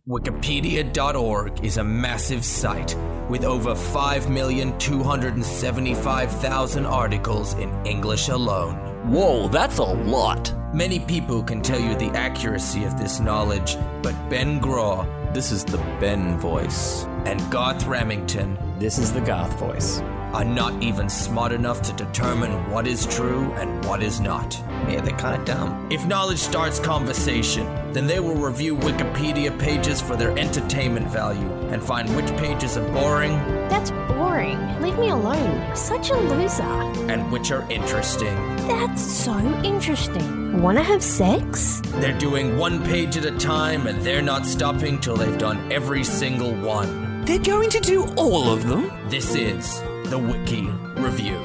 Wikipedia.org is a massive site with over 5,275,000 articles in English alone. Whoa, that's a lot. Many people can tell you the accuracy of this knowledge, but Ben Graw, This is the Ben voice. and Garth Remington This is the Garth voice. are not even smart enough to determine what is true and what is not. Yeah, they're kind of dumb. If knowledge starts conversation, then they will review Wikipedia pages for their entertainment value and find which pages are boring That's boring. Leave me alone. Such a loser. and which are interesting. That's so interesting. Wanna have sex? They're doing one page at a time and they're not stopping till they've done every single one. They're going to do all of them? This is the Wiki Review.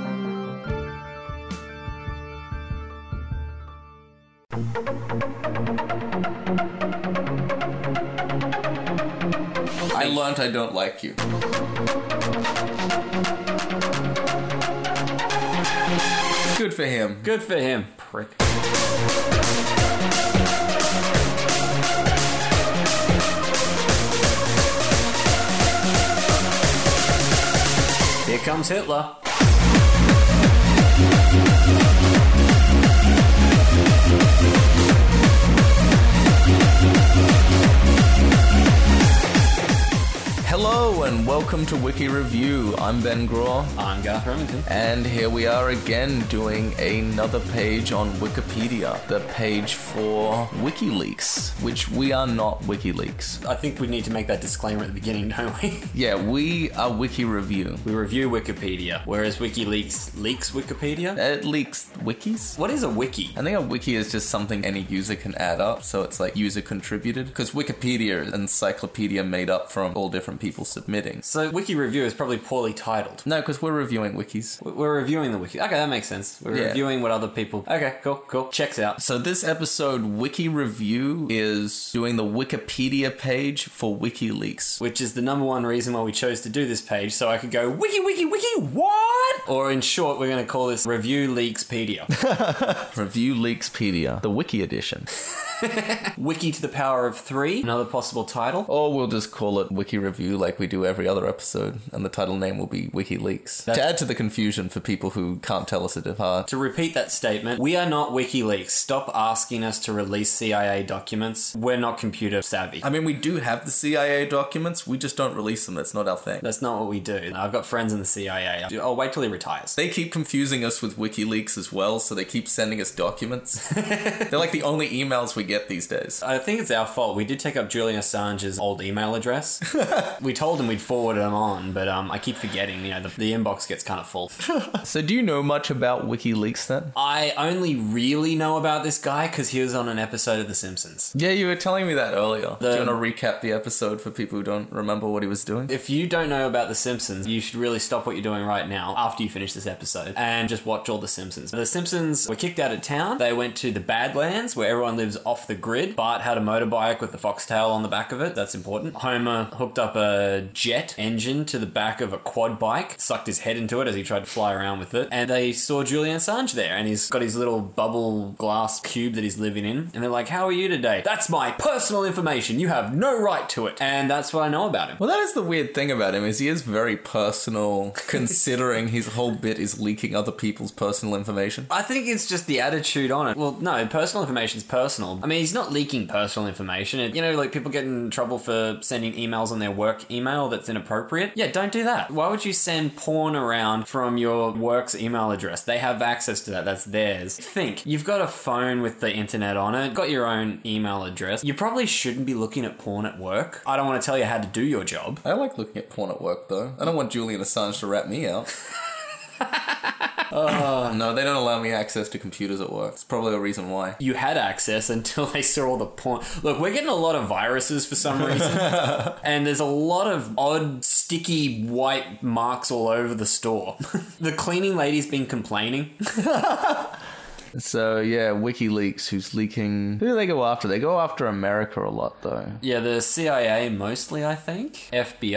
I learned I don't like you. Good for him. Good for him, prick. Here comes Hitler. Hello and welcome to Wiki Review. I'm Ben Graw. I'm Garth Remington. And here we are again doing another page on Wikipedia, the page for WikiLeaks, which we are not WikiLeaks. I think we need to make that disclaimer at the beginning, don't we? Yeah, we are Wiki Review. We review Wikipedia, whereas WikiLeaks leaks Wikipedia. It leaks wikis. What is a wiki? I think a wiki is just something any user can add up, so it's like user contributed. Because Wikipedia is an encyclopedia made up from all different people submitting. So Wiki Review is probably poorly titled. No, because we're reviewing wikis. We're reviewing the wiki. Okay, that makes sense. We're Yeah. reviewing what other people... Okay, cool. Checks out. So this episode, Wiki Review, is doing the Wikipedia page for WikiLeaks. Which is the number one reason why we chose to do this page, so I could go, wiki, what? Or in short, we're going to call this Review Leakspedia. Review Leakspedia, the Wiki edition. Wiki to the power of 3, another possible title. Or we'll just call it Wiki Review like we do every other episode, and the title name will be WikiLeaks. To add to the confusion for people who can't tell us it apart. To repeat that statement, we are not WikiLeaks. Stop asking us to release CIA documents. We're not computer savvy. I mean, we do have the CIA documents, we just don't release them, that's not our thing. That's not what we do. I've got friends in the CIA. I'll wait till he retires. They keep confusing us with WikiLeaks as well, so they keep sending us documents. They're like the only emails we get these days. I think it's our fault. We did take up Julian Assange's old email address. We told him we'd forward them on, but I keep forgetting. You know, the inbox gets kind of full. So do you know much about WikiLeaks then? I only really know about this guy because he was on an episode of The Simpsons. Yeah, you were telling me that earlier. Do you want to recap the episode for people who don't remember what he was doing? If you don't know about The Simpsons, you should really stop what you're doing right now after you finish this episode and just watch all The Simpsons. The Simpsons were kicked out of town. They went to the Badlands where everyone lives off the grid. Bart had a motorbike with the foxtail on the back of it. That's important. Homer hooked up a jet engine to the back of a quad bike, sucked his head into it as he tried to fly around with it. And they saw Julian Assange there, and he's got his little bubble glass cube that he's living in. And they're like, "How are you today?" "That's my personal information. You have no right to it." And that's what I know about him. Well, that is the weird thing about him, is he is very personal, considering his whole bit is leaking other people's personal information. I think it's just the attitude on it. Well, no, personal information's personal. I mean, he's not leaking personal information. You know, like people get in trouble for sending emails on their work email that's inappropriate. Yeah, don't do that. Why would you send porn around from your work's email address? They have access to that. That's theirs. Think. You've got a phone with the internet on it, got your own email address. You probably shouldn't be looking at porn at work. I don't want to tell you how to do your job. I like looking at porn at work, though. I don't want Julian Assange to rat me out. No, they don't allow me access to computers at work. It's probably a reason why. You had access until they saw all the porn. Look, we're getting a lot of viruses for some reason. And there's a lot of odd, sticky, white marks all over the store. The cleaning lady's been complaining. So yeah, WikiLeaks, who's leaking... Who do they go after? They go after America a lot, though. Yeah, the CIA mostly, I think.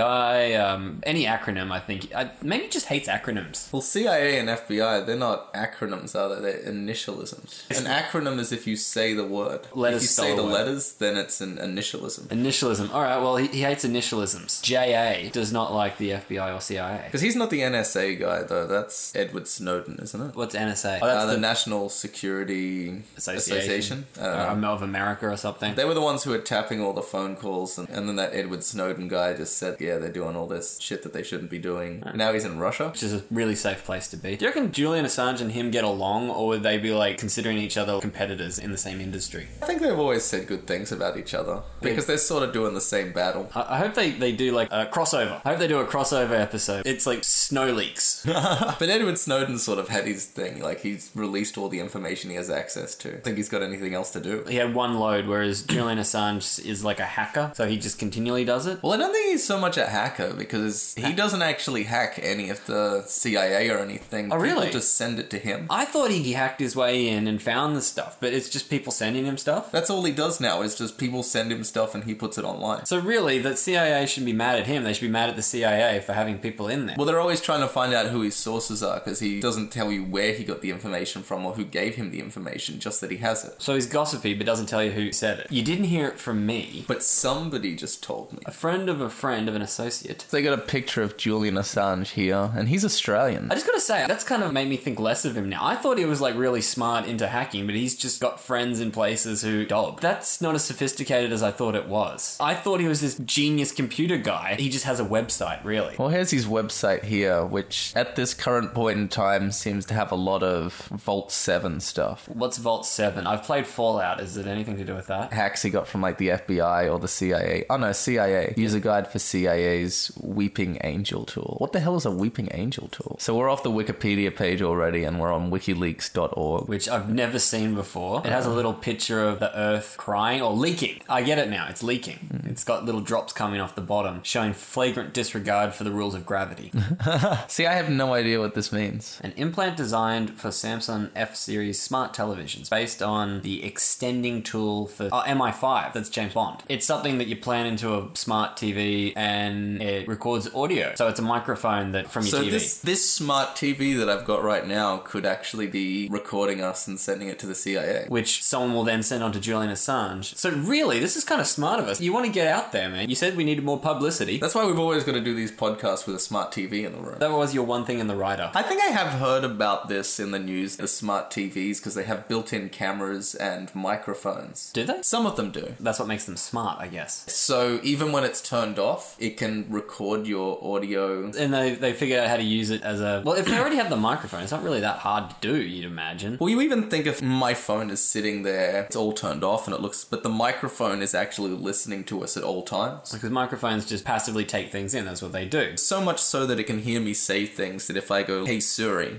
FBI, any acronym, I think. Maybe just hates acronyms. Well, CIA and FBI, they're not acronyms, are they? They're initialisms. An acronym is if you say the word. Letters if you say spell the the word. letters, then it's an initialism. Initialism. All right, well, he hates initialisms. JA does not like the FBI or CIA. Because he's not the NSA guy, though. That's Edward Snowden, isn't it? What's NSA? Oh, that's The National Security Association. I don't know. Of America or something. They were the ones who were tapping all the phone calls, and then that Edward Snowden guy just said, yeah, they're doing all this shit that they shouldn't be doing. And now he's in Russia. Which is a really safe place to be. Do you reckon Julian Assange and him get along, or would they be like considering each other competitors in the same industry? I think they've always said good things about each other because they're sort of doing the same battle. I hope they do like a crossover. I hope they do a crossover episode. It's like Snow Leaks. But Edward Snowden sort of had his thing. Like, he's released all the information he has access to. I think he's got anything else to do. He had one load, whereas Julian Assange is like a hacker, so he just continually does it. Well, I don't think he's so much a hacker because he doesn't actually hack any of the CIA or anything. Oh, really? People just send it to him. I thought he hacked his way in and found the stuff, but it's just people sending him stuff. That's all he does now, is just people send him stuff and he puts it online. So really, the CIA shouldn't be mad at him. They should be mad at the CIA for having people in there. Well, they're always trying to find out who his sources are because he doesn't tell you where he got the information from or who gave him the information, just that he has it. So he's gossipy, but doesn't tell you who said it. You didn't hear it from me. But somebody just told me. A friend of an associate. They got a picture of Julian Assange here, and he's Australian. I just gotta say, that's kind of made me think less of him now. I thought he was like really smart into hacking, but he's just got friends in places who dob. That's not as sophisticated as I thought it was. I thought he was this genius computer guy. He just has a website, really. Well, here's his website here, which at this current point in time seems to have a lot of Vault 7 stuff. What's Vault 7? I've played Fallout. Is it anything to do with that? Hacks he got from like the FBI or the CIA. Oh no, CIA. User guide for CIA's Weeping Angel tool. What the hell is a Weeping Angel tool? So we're off the Wikipedia page already and we're on wikileaks.org. Which I've never seen before. It has a little picture of the Earth crying or leaking. I get it now. It's leaking. It's got little drops coming off the bottom, showing flagrant disregard for the rules of gravity. See, I have no idea what this means. An implant designed for Samsung F-series smart televisions based on the extending tool for MI5, that's James Bond. It's something that you plan into a smart TV and it records audio. So it's a microphone that from your TV. So this smart TV that I've got right now could actually be recording us and sending it to the CIA. Which someone will then send on to Julian Assange. So really, this is kind of smart of us. You want to get out there, man. You said we needed more publicity. That's why we've always got to do these podcasts with a smart TV in the room. That was your one thing in the writer. I think I have heard about this in the news, the smart TVs, because they have built-in cameras and microphones. Do they? Some of them do. That's what makes them smart, I guess. So even when it's turned off, it can record your audio. And they figured out how to use it as a... Well, if they already have the microphone, it's not really that hard to do, you'd imagine. Well, you even think if my phone is sitting there, it's all turned off and it looks... But the microphone is actually listening to us at all times. Because microphones just passively take things in, that's what they do. So much so that it can hear me say things that if I go, "Hey Siri..."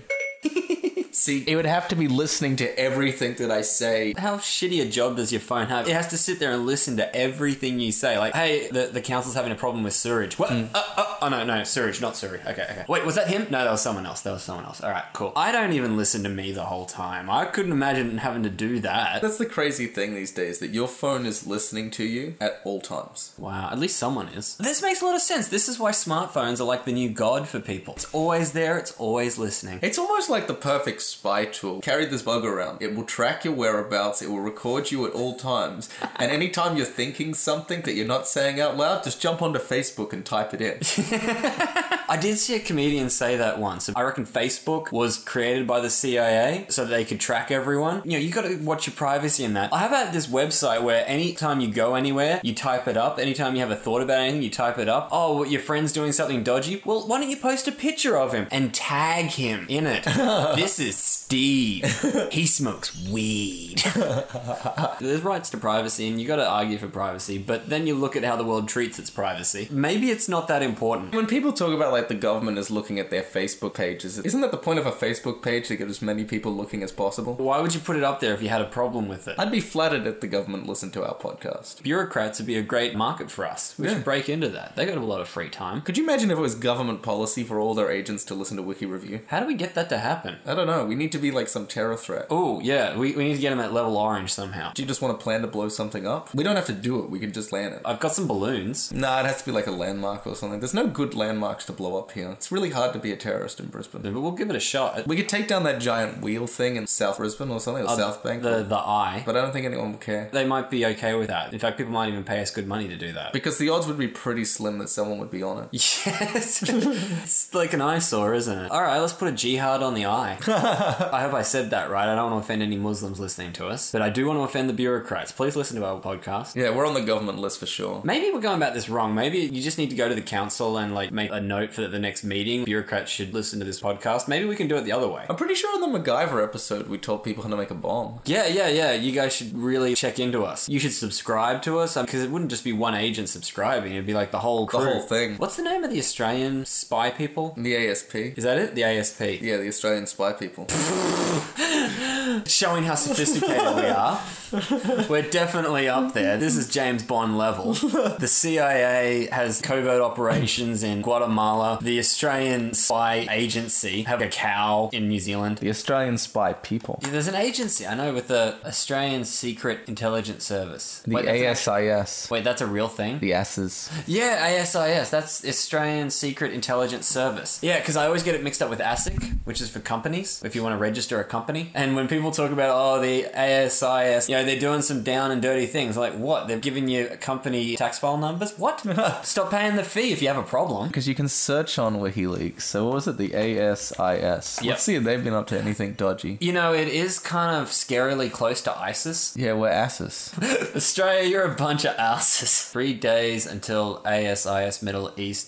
See, it would have to be listening to everything that I say. How shitty a job does your phone have? It has to sit there and listen to everything you say. Like, hey, the council's having a problem with sewage. What? Oh, no, sewage, not Siri. Okay. Wait, was that him? No, that was someone else. All right, cool. I don't even listen to me the whole time. I couldn't imagine having to do that. That's the crazy thing these days, that your phone is listening to you at all times. Wow, at least someone is. This makes a lot of sense. This is why smartphones are like the new god for people. It's always there, it's always listening. It's almost like the perfect spy tool. Carry this bug around. It will track your whereabouts, it will record you at all times, and anytime you're thinking something that you're not saying out loud, just jump onto Facebook and type it in. I did see a comedian say that once. I reckon Facebook was created by the CIA so that they could track everyone. You know, you gotta watch your privacy in that. How about this website where anytime you go anywhere, you type it up. Anytime you have a thought about anything, you type it up. Oh, your friend's doing something dodgy? Well, why don't you post a picture of him and tag him in it? This is Steve. He smokes weed. There's rights to privacy and you gotta argue for privacy, but then you look at how the world treats its privacy. Maybe it's not that important. When people talk about like like the government is looking at their Facebook pages. Isn't that the point of a Facebook page, to get as many people looking as possible? Why would you put it up there if you had a problem with it? I'd be flattered if the government listened to our podcast. Bureaucrats would be a great market for us. We should break into that. They got a lot of free time. Could you imagine if it was government policy for all their agents to listen to Wiki Review? How do we get that to happen? I don't know. We need to be like some terror threat. Oh, yeah. We need to get them at level orange somehow. Do you just want to plan to blow something up? We don't have to do it. We can just land it. I've got some balloons. Nah, it has to be like a landmark or something. There's no good landmarks to blow up here. It's really hard to be a terrorist in Brisbane. But we'll give it a shot. We could take down that giant wheel thing in South Brisbane or something, or South Bank. The eye. But I don't think anyone will care. They might be okay with that. In fact, people might even pay us good money to do that. Because the odds would be pretty slim that someone would be on it. Yes. It's like an eyesore, isn't it? Alright, let's put a jihad on the eye. I hope I said that right. I don't want to offend any Muslims listening to us. But I do want to offend the bureaucrats. Please listen to our podcast. Yeah, we're on the government list for sure. Maybe we're going about this wrong. Maybe you just need to go to the council and like make a note for the next meeting. Bureaucrats should listen to this podcast. Maybe we can do it the other way. I'm pretty sure on the MacGyver episode we told people how to make a bomb. Yeah. You guys should really check into us. You should subscribe to us because it wouldn't just be one agent subscribing. It'd be like the whole crew. The whole thing. What's the name of the Australian spy people? The ASP. Is that it? The ASP. Yeah, the Australian spy people. Showing how sophisticated we are. We're definitely up there. This is James Bond level. The CIA has covert operations in Guatemala. The Australian spy agency have a cow in New Zealand. The Australian spy people. Yeah, there's an agency, I know, with the Australian Secret Intelligence Service. The ASIS. Wait, that's a real thing? The S's. Yeah, ASIS. That's Australian Secret Intelligence Service. Yeah, because I always get it mixed up with ASIC, which is for companies, if you want to register a company. And when people talk about, the ASIS, they're doing some down and dirty things. Like, what? They're giving you company tax file numbers? What? Stop paying the fee if you have a problem. Because you can search on WikiLeaks. So what was it? The ASIS. Yep. Let's see if they've been up to anything dodgy. It is kind of scarily close to ISIS. Yeah, we're asses. Australia, you're a bunch of asses. 3 days until ASIS Middle East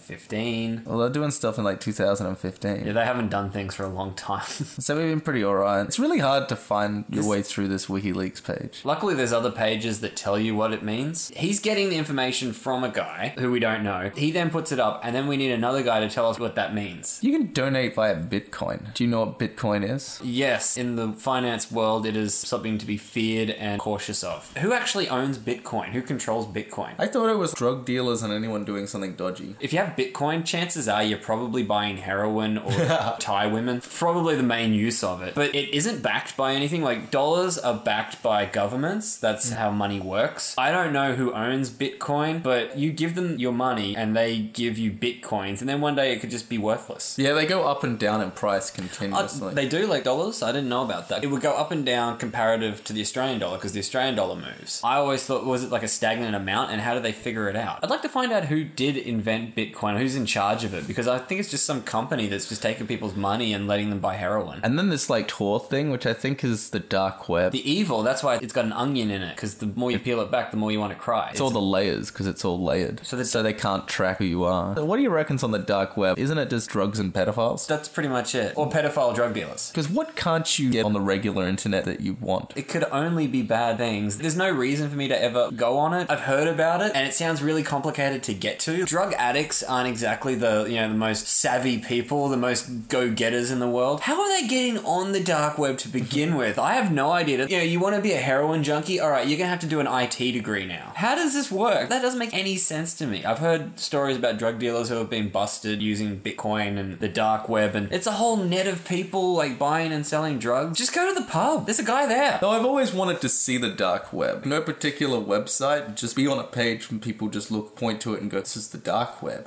2015. Well, they're doing stuff in like 2015. Yeah, they haven't done things for a long time. So we've been pretty alright. It's really hard to find your way through this WikiLeaks page. Luckily, there's other pages that tell you what it means. He's getting the information from a guy who we don't know. He then puts it up, and then we need another guy to tell us what that means. You can donate via Bitcoin. Do you know what Bitcoin is? Yes, in the finance world, it is something to be feared and cautious of. Who actually owns Bitcoin? Who controls Bitcoin? I thought it was drug dealers and anyone doing something dodgy. If you have Bitcoin, chances are you're probably buying heroin or Thai women. Probably the main use of it. But it isn't backed by anything. Like, dollars are backed by governments. That's how money works. I don't know who owns Bitcoin, but you give them your money and they give you Bitcoins, and then one day it could just be worthless. Yeah, they go up and down in price continuously. They do, like dollars? I didn't know about that. It would go up and down comparative to the Australian dollar because the Australian dollar moves. I always thought, was it like a stagnant amount, and how did they figure it out? I'd like to find out who did invent Bitcoin, who's in charge of it, because I think it's just some company that's just taking people's money and letting them buy heroin. And then this like Tor thing, which I think is the dark web. The evil, that's why it's got an onion in it, because the more you peel it back, the more you want to cry. It's all the layers, because it's all layered. So they can't track who you are. So what do you reckon's on the dark web? Isn't it just drugs and pedophiles? That's pretty much it. Or pedophile drug dealers. Because what can't you get on the regular internet that you want? It could only be bad things. There's no reason for me to ever go on it. I've heard about it, and it sounds really complicated to get to. Drug addicts aren't exactly the most savvy people, the most go-getters in the world. How are they getting on the dark web to begin with? I have no idea. You want to be a heroin junkie? All right, you're going to have to do an IT degree now. How does this work? That doesn't make any sense to me. I've heard stories about drug dealers who have been busted using Bitcoin and the dark web, and it's a whole net of people like buying and selling drugs. Just go to the pub. There's a guy there. No, I've always wanted to see the dark web. No particular website, just be on a page and people just point to it and go, this is the dark web.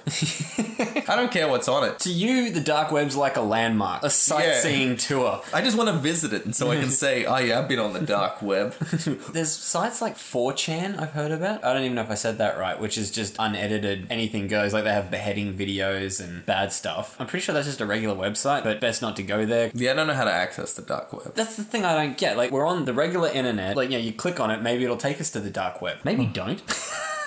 I don't care what's on it. To you, the dark web's like a landmark, a sightseeing tour. I just want to visit it, and so I can say, oh yeah, I've been on the dark web. There's sites like 4chan I've heard about. I don't even know if I said that right, which is just unedited, anything goes. Like, they have beheading videos and bad stuff. I'm pretty sure that's just a regular website, but best not to go there. Yeah, I don't know how to access the dark web. That's the thing I don't get. Like, we're on the regular internet. Like, you click on it, maybe it'll take us to the dark web. Maybe don't.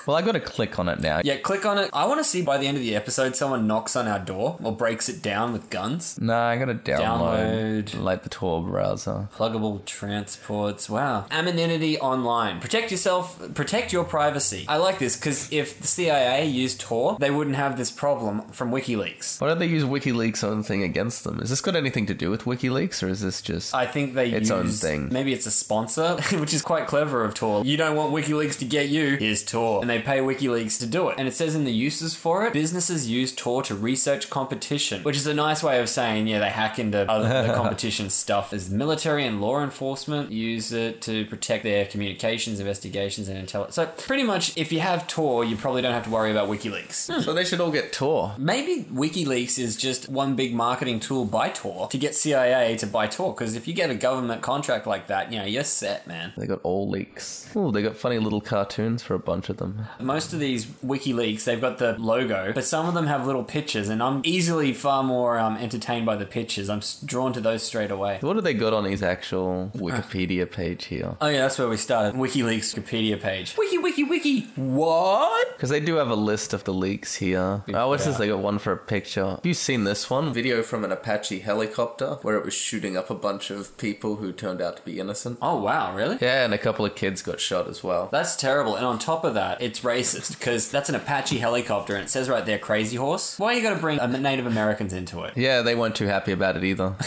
Well, I got to click on it now. Yeah, click on it. I want to see by the end of the episode someone knocks on our door or breaks it down with guns. No, I got to Download. like the Tor browser. Pluggable transports. Wow. Anonymity online. Protect yourself. Protect your privacy. I like this because if the CIA used Tor, they wouldn't have this problem from WikiLeaks. Why don't they use WikiLeaks own thing against them? Is this got anything to do with WikiLeaks, or is this just... I think they its use... own thing. Maybe it's a sponsor, which is quite clever of Tor. You don't want WikiLeaks to get you. Here's Tor. And they pay WikiLeaks to do it. And it says in the uses for it, businesses use Tor to research competition, which is a nice way of saying, yeah, they hack into other the competition stuff. As military and law enforcement use it to protect their communications, investigations, and intelligence. So pretty much, if you have Tor, you probably don't have to worry about WikiLeaks. So they should all get Tor. Maybe WikiLeaks is just one big marketing tool by Tor to get CIA to buy Tor, because if you get a government contract like that, you know, you're set, man. They got all leaks. Ooh, they got funny little cartoons for a bunch of them. Most of these WikiLeaks, they've got the logo, but some of them have little pictures, and I'm easily far more entertained by the pictures. I'm drawn to those straight away. What have they got on his actual Wikipedia page here? Oh yeah, that's where we started. WikiLeaks Wikipedia page. Wiki. What? Because they do have a list of the leaks here. Oh, it says they got one for a picture. Have you seen this one? Video from an Apache helicopter where it was shooting up a bunch of people who turned out to be innocent. Oh wow, really? Yeah, and a couple of kids got shot as well. That's terrible. And on top of that, it's racist because that's an Apache helicopter and it says right there, Crazy Horse. Why you got to bring Native Americans into it? Yeah, they weren't too happy about it either.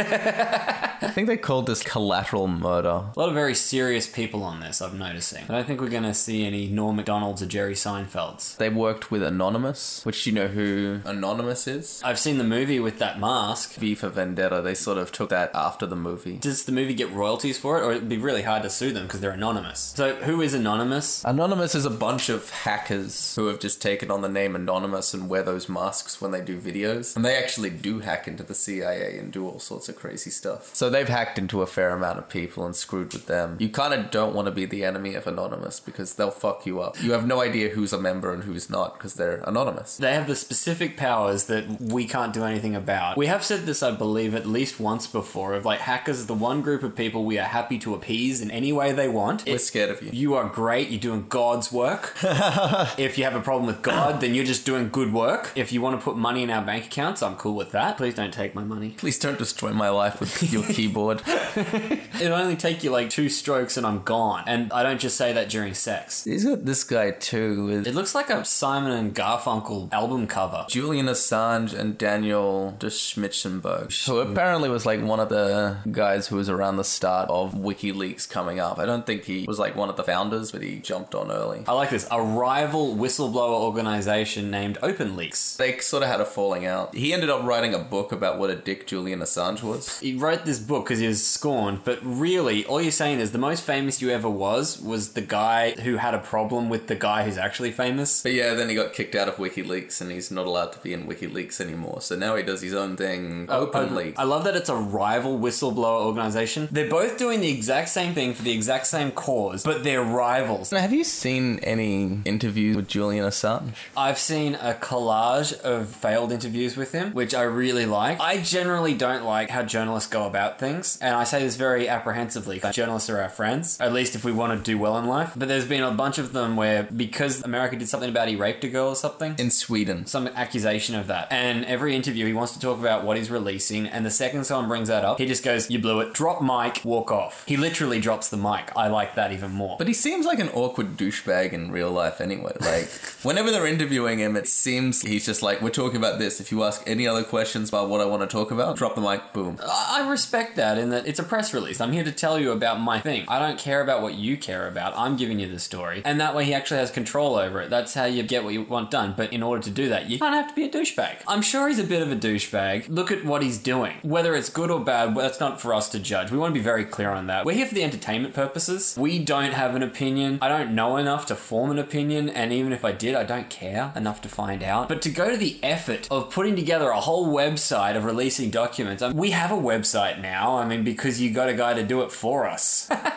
I think they called this collateral murder. A lot of very serious people on this, I'm noticing. I don't think we're going to see any Norm Macdonalds or Jerry Seinfelds. They worked with Anonymous, which you know who Anonymous is? I've seen the movie with that mask. V for Vendetta. They sort of took that after the movie. Does the movie get royalties for it, or it'd be really hard to sue them because they're anonymous? So who is Anonymous? Anonymous is a bunch of hackers who have just taken on the name Anonymous and wear those masks when they do videos. And they actually do hack into the CIA and do all sorts of crazy stuff. So they've hacked into a fair amount of people and screwed with them. You kind of don't want to be the enemy of Anonymous because they'll fuck you up. You have no idea who's a member and who's not because they're anonymous. They have the specific powers that we can't do anything about. We have said this, I believe, at least once before, of like hackers are the one group of people we are happy to appease in any way they want. We're scared of you. You are great. You're doing God's work. If you have a problem with God, then you're just doing good work. If you want to put money in our bank accounts, I'm cool with that. Please don't take my money. Please don't destroy my life with your keyboard. It'll only take you like 2 strokes and I'm gone. And I don't just say that during sex. He's got this guy too. It looks like a Simon and Garfunkel album cover. Julian Assange and Daniel de Schmitzenberg, who apparently was like one of the guys who was around the start of WikiLeaks coming up. I don't think he was like one of the founders, but he jumped on early. I like this. A rival whistleblower organization named OpenLeaks. They sort of had a falling out. He ended up writing a book about what a dick Julian Assange was. He wrote this book because he was scorned, but really, all you're saying is the most famous you ever was the guy who had a problem with the guy who's actually famous. But yeah, then he got kicked out of WikiLeaks and he's not allowed to be in WikiLeaks anymore. So now he does his own thing, OpenLeaks. I love that it's a rival whistleblower organization. They're both doing the exact same thing for the exact same cause, but they're rivals. Now, have you seen any interviews with Julian Assange? I've seen a collage of failed interviews with him, which I really like. I generally don't like how journalists go about things, and I say this very apprehensively. Journalists are our friends, at least if we want to do well in life. But there's been a bunch of them where, because America did something about he raped a girl or something. In Sweden. Some accusation of that. And every interview, he wants to talk about what he's releasing, and the second someone brings that up, he just goes, you blew it, drop mic, walk off. He literally drops the mic. I like that even more. But he seems like an awkward douchebag in real life anyway. Like, whenever they're interviewing him, it seems he's just like, we're talking about this. If you ask any other questions about what I want to talk about, drop the mic, boom. I respect that in that it's a press release. I'm here to tell you about my thing. I don't care about what you care about. I'm giving you the story. And that way he actually has control over it. That's how you get what you want done. But in order to do that, you don't have to be a douchebag. I'm sure he's a bit of a douchebag. Look at what he's doing. Whether it's good or bad, that's not for us to judge. We want to be very clear on that. We're here for the entertainment purposes. We don't have an opinion. I don't know enough to form an opinion. And even if I did, I don't care enough to find out. But to go to the effort of putting together a whole website of releasing documents, we have a website now. I mean, because you got a guy to do it for us.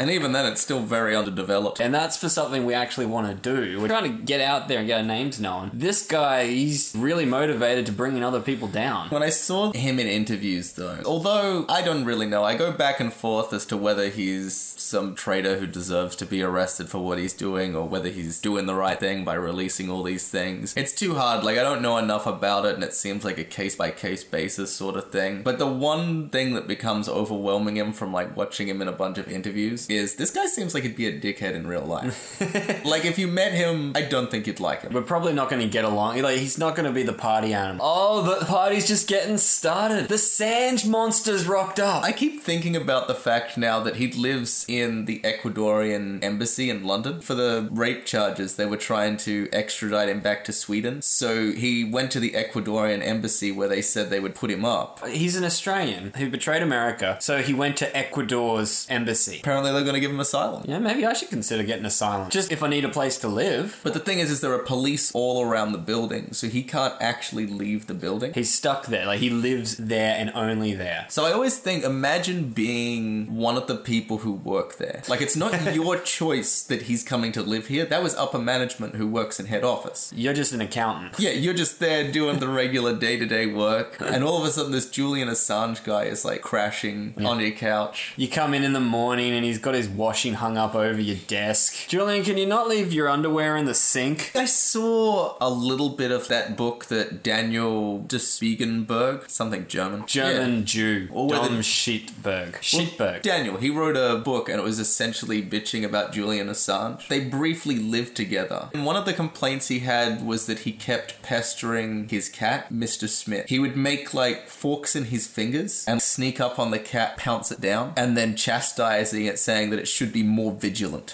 And even then, it's still very underdeveloped. And that's for something we actually want to do. We're trying to get out there and get our names known. This guy, he's really motivated to bringing other people down. When I saw him in interviews, though, although I don't really know, I go back and forth as to whether he's some traitor who deserves to be arrested for what he's doing or whether he's doing the right thing by releasing all these things. It's too hard. Like, I don't know enough about it, and it seems like a case-by-case basis sort of thing. But the one thing that becomes overwhelming him from, like, watching him in a bunch of interviews is this guy seems like he'd be a dickhead in real life. Like, if you met him, I don't think you'd like him. We're probably not going to get along. Like, he's not going to be the party animal. Oh, the party's just getting started. The Sanj monster's rocked up. I keep thinking about the fact now that he lives in the Ecuadorian embassy in London. For the rape charges, they were trying to extradite him back to Sweden. So he went to the Ecuadorian embassy where they said they would put him up. He's an Australian who betrayed America, so he went to Ecuador's embassy. Apparently they're going to give him asylum. Yeah, maybe I should consider getting asylum. Just if I need a place to live. But the thing is there are police all around the building, so he can't actually leave the building. He's stuck there. Like, he lives there and only there. So I always think, imagine being one of the people who work there. Like, it's not your choice that he's coming to live here. That was upper management who works in head office. You're just an accountant. Yeah, you're just there doing the regular day-to-day work, and all of a sudden this Julian Assange guy is, like, crashing on your couch. You come in the morning and he's got his washing hung up over your desk. Julian, can you not leave your underwear in the sink? I saw a little bit of that book that Daniel de Spiegenberg, something German. German Jew. Or whether- Dom Schittberg. Schittberg. Daniel, he wrote a book and it was essentially bitching about Julian Assange. They briefly lived together. And one of the complaints he had was that he kept pestering his cat, Mr. Smith. He would make, like, forks in his fingers and sneak up on the cat, pounce it down, and then chastising it, saying that it should be more vigilant.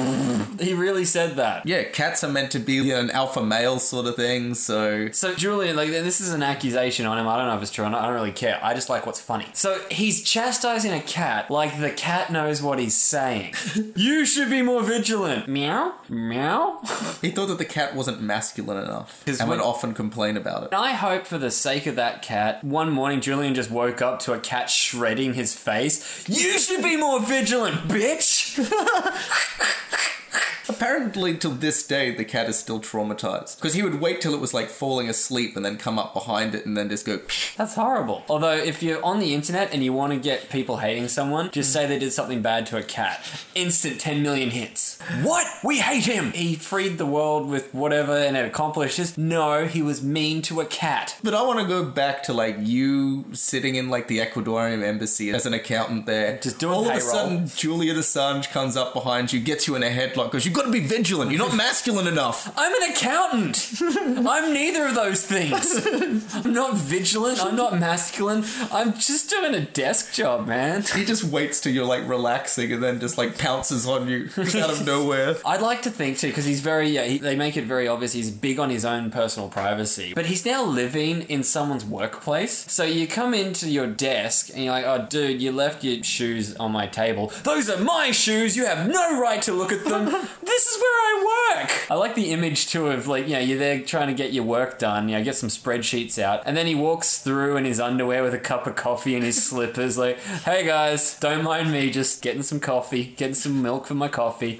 He really said that. Yeah, cats are meant to be an alpha male sort of thing, so... So Julian, like, this is an accusation on him. I don't know if it's true or not. I don't really care. I just like what's funny. So he's chastising a cat like the cat knows what he's saying. You should be more vigilant. Meow? Meow? He thought that the cat wasn't masculine enough and would often complain about it. I hope for the sake of that cat, one morning Julian just woke up to a cat shredding his face. You should be more vigilant, bitch! Apparently, till this day, the cat is still traumatized. Because he would wait till it was, like, falling asleep and then come up behind it and then just go... That's horrible. Although, if you're on the internet and you want to get people hating someone, just say they did something bad to a cat. Instant 10 million hits. What? We hate him! He freed the world with whatever and it accomplished this. No, he was mean to a cat. But I want to go back to, like, you sitting in, like, the Ecuadorian embassy as an accountant there. Just doing All payroll. of a sudden, Julian Assange comes up behind you, gets you in a headlock, goes, you've got to be vigilant. You're not masculine enough. I'm an accountant. I'm neither of those things. I'm not vigilant. I'm not masculine. I'm just doing a desk job, man. He just waits till you're, like, relaxing and then just, like, pounces on you just out of nowhere. I'd like to think too, because he's very, they make it very obvious he's big on his own personal privacy. But he's now living in someone's workplace. So you come into your desk and you're like, oh, dude, you left your shoes on my table. Those are my shoes. You have no right to look at them. This is where I work. I like the image too of, like, you know, you're there trying to get your work done, you know, get some spreadsheets out, and then he walks through in his underwear with a cup of coffee and his slippers, like, hey guys, don't mind me, just getting some coffee, getting some milk for my coffee.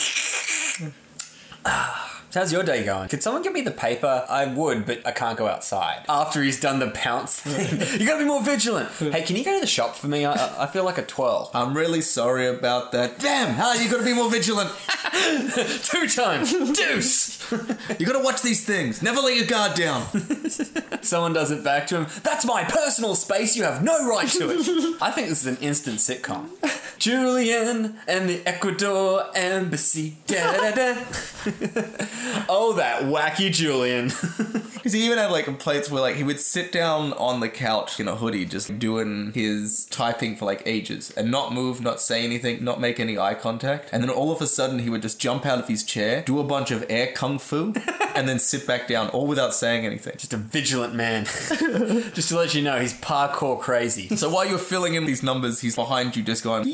So how's your day going? Could someone give me the paper? I would, but I can't go outside. After he's done the pounce thing. You gotta be more vigilant. Hey, can you go to the shop for me? I feel like a twirl. I'm really sorry about that. Damn, how you gotta be more vigilant. 2 times. Deuce. You gotta watch these things. Never let your guard down. Someone does it back to him. That's my personal space. You have no right to it. I think this is an instant sitcom. Julian and the Ecuador embassy. Da, da, da. Oh, that wacky Julian. Because he even had, like, complaints where, like, he would sit down on the couch in a hoodie just doing his typing for, like, ages and not move, not say anything, not make any eye contact. And then all of a sudden he would just jump out of his chair, do a bunch of air kung fu, and then sit back down, all without saying anything. Just a vigilant man. Just to let you know, he's parkour crazy. So while you're filling in these numbers, he's behind you just going...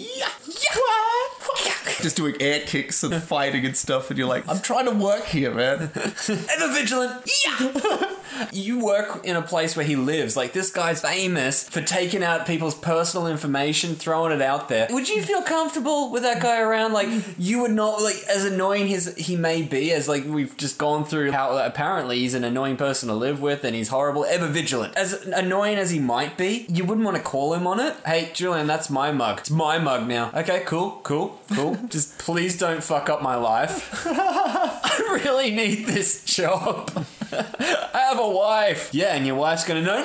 just doing air kicks and fighting and stuff, and you're like, I'm trying to work here, man. Ever vigilant. Yeah. You work in a place where he lives. Like, this guy's famous for taking out people's personal information, throwing it out there. Would you feel comfortable with that guy around? Like, you would not, like, as annoying as he may be, as, like, we've just gone through how apparently he's an annoying person to live with and he's horrible, ever vigilant. As annoying as he might be, you wouldn't want to call him on it. Hey, Julian, that's my mug. It's my mug now. Okay, cool. Just please don't fuck up my life. I really need this job. I have a wife. Yeah, and your wife's gonna know.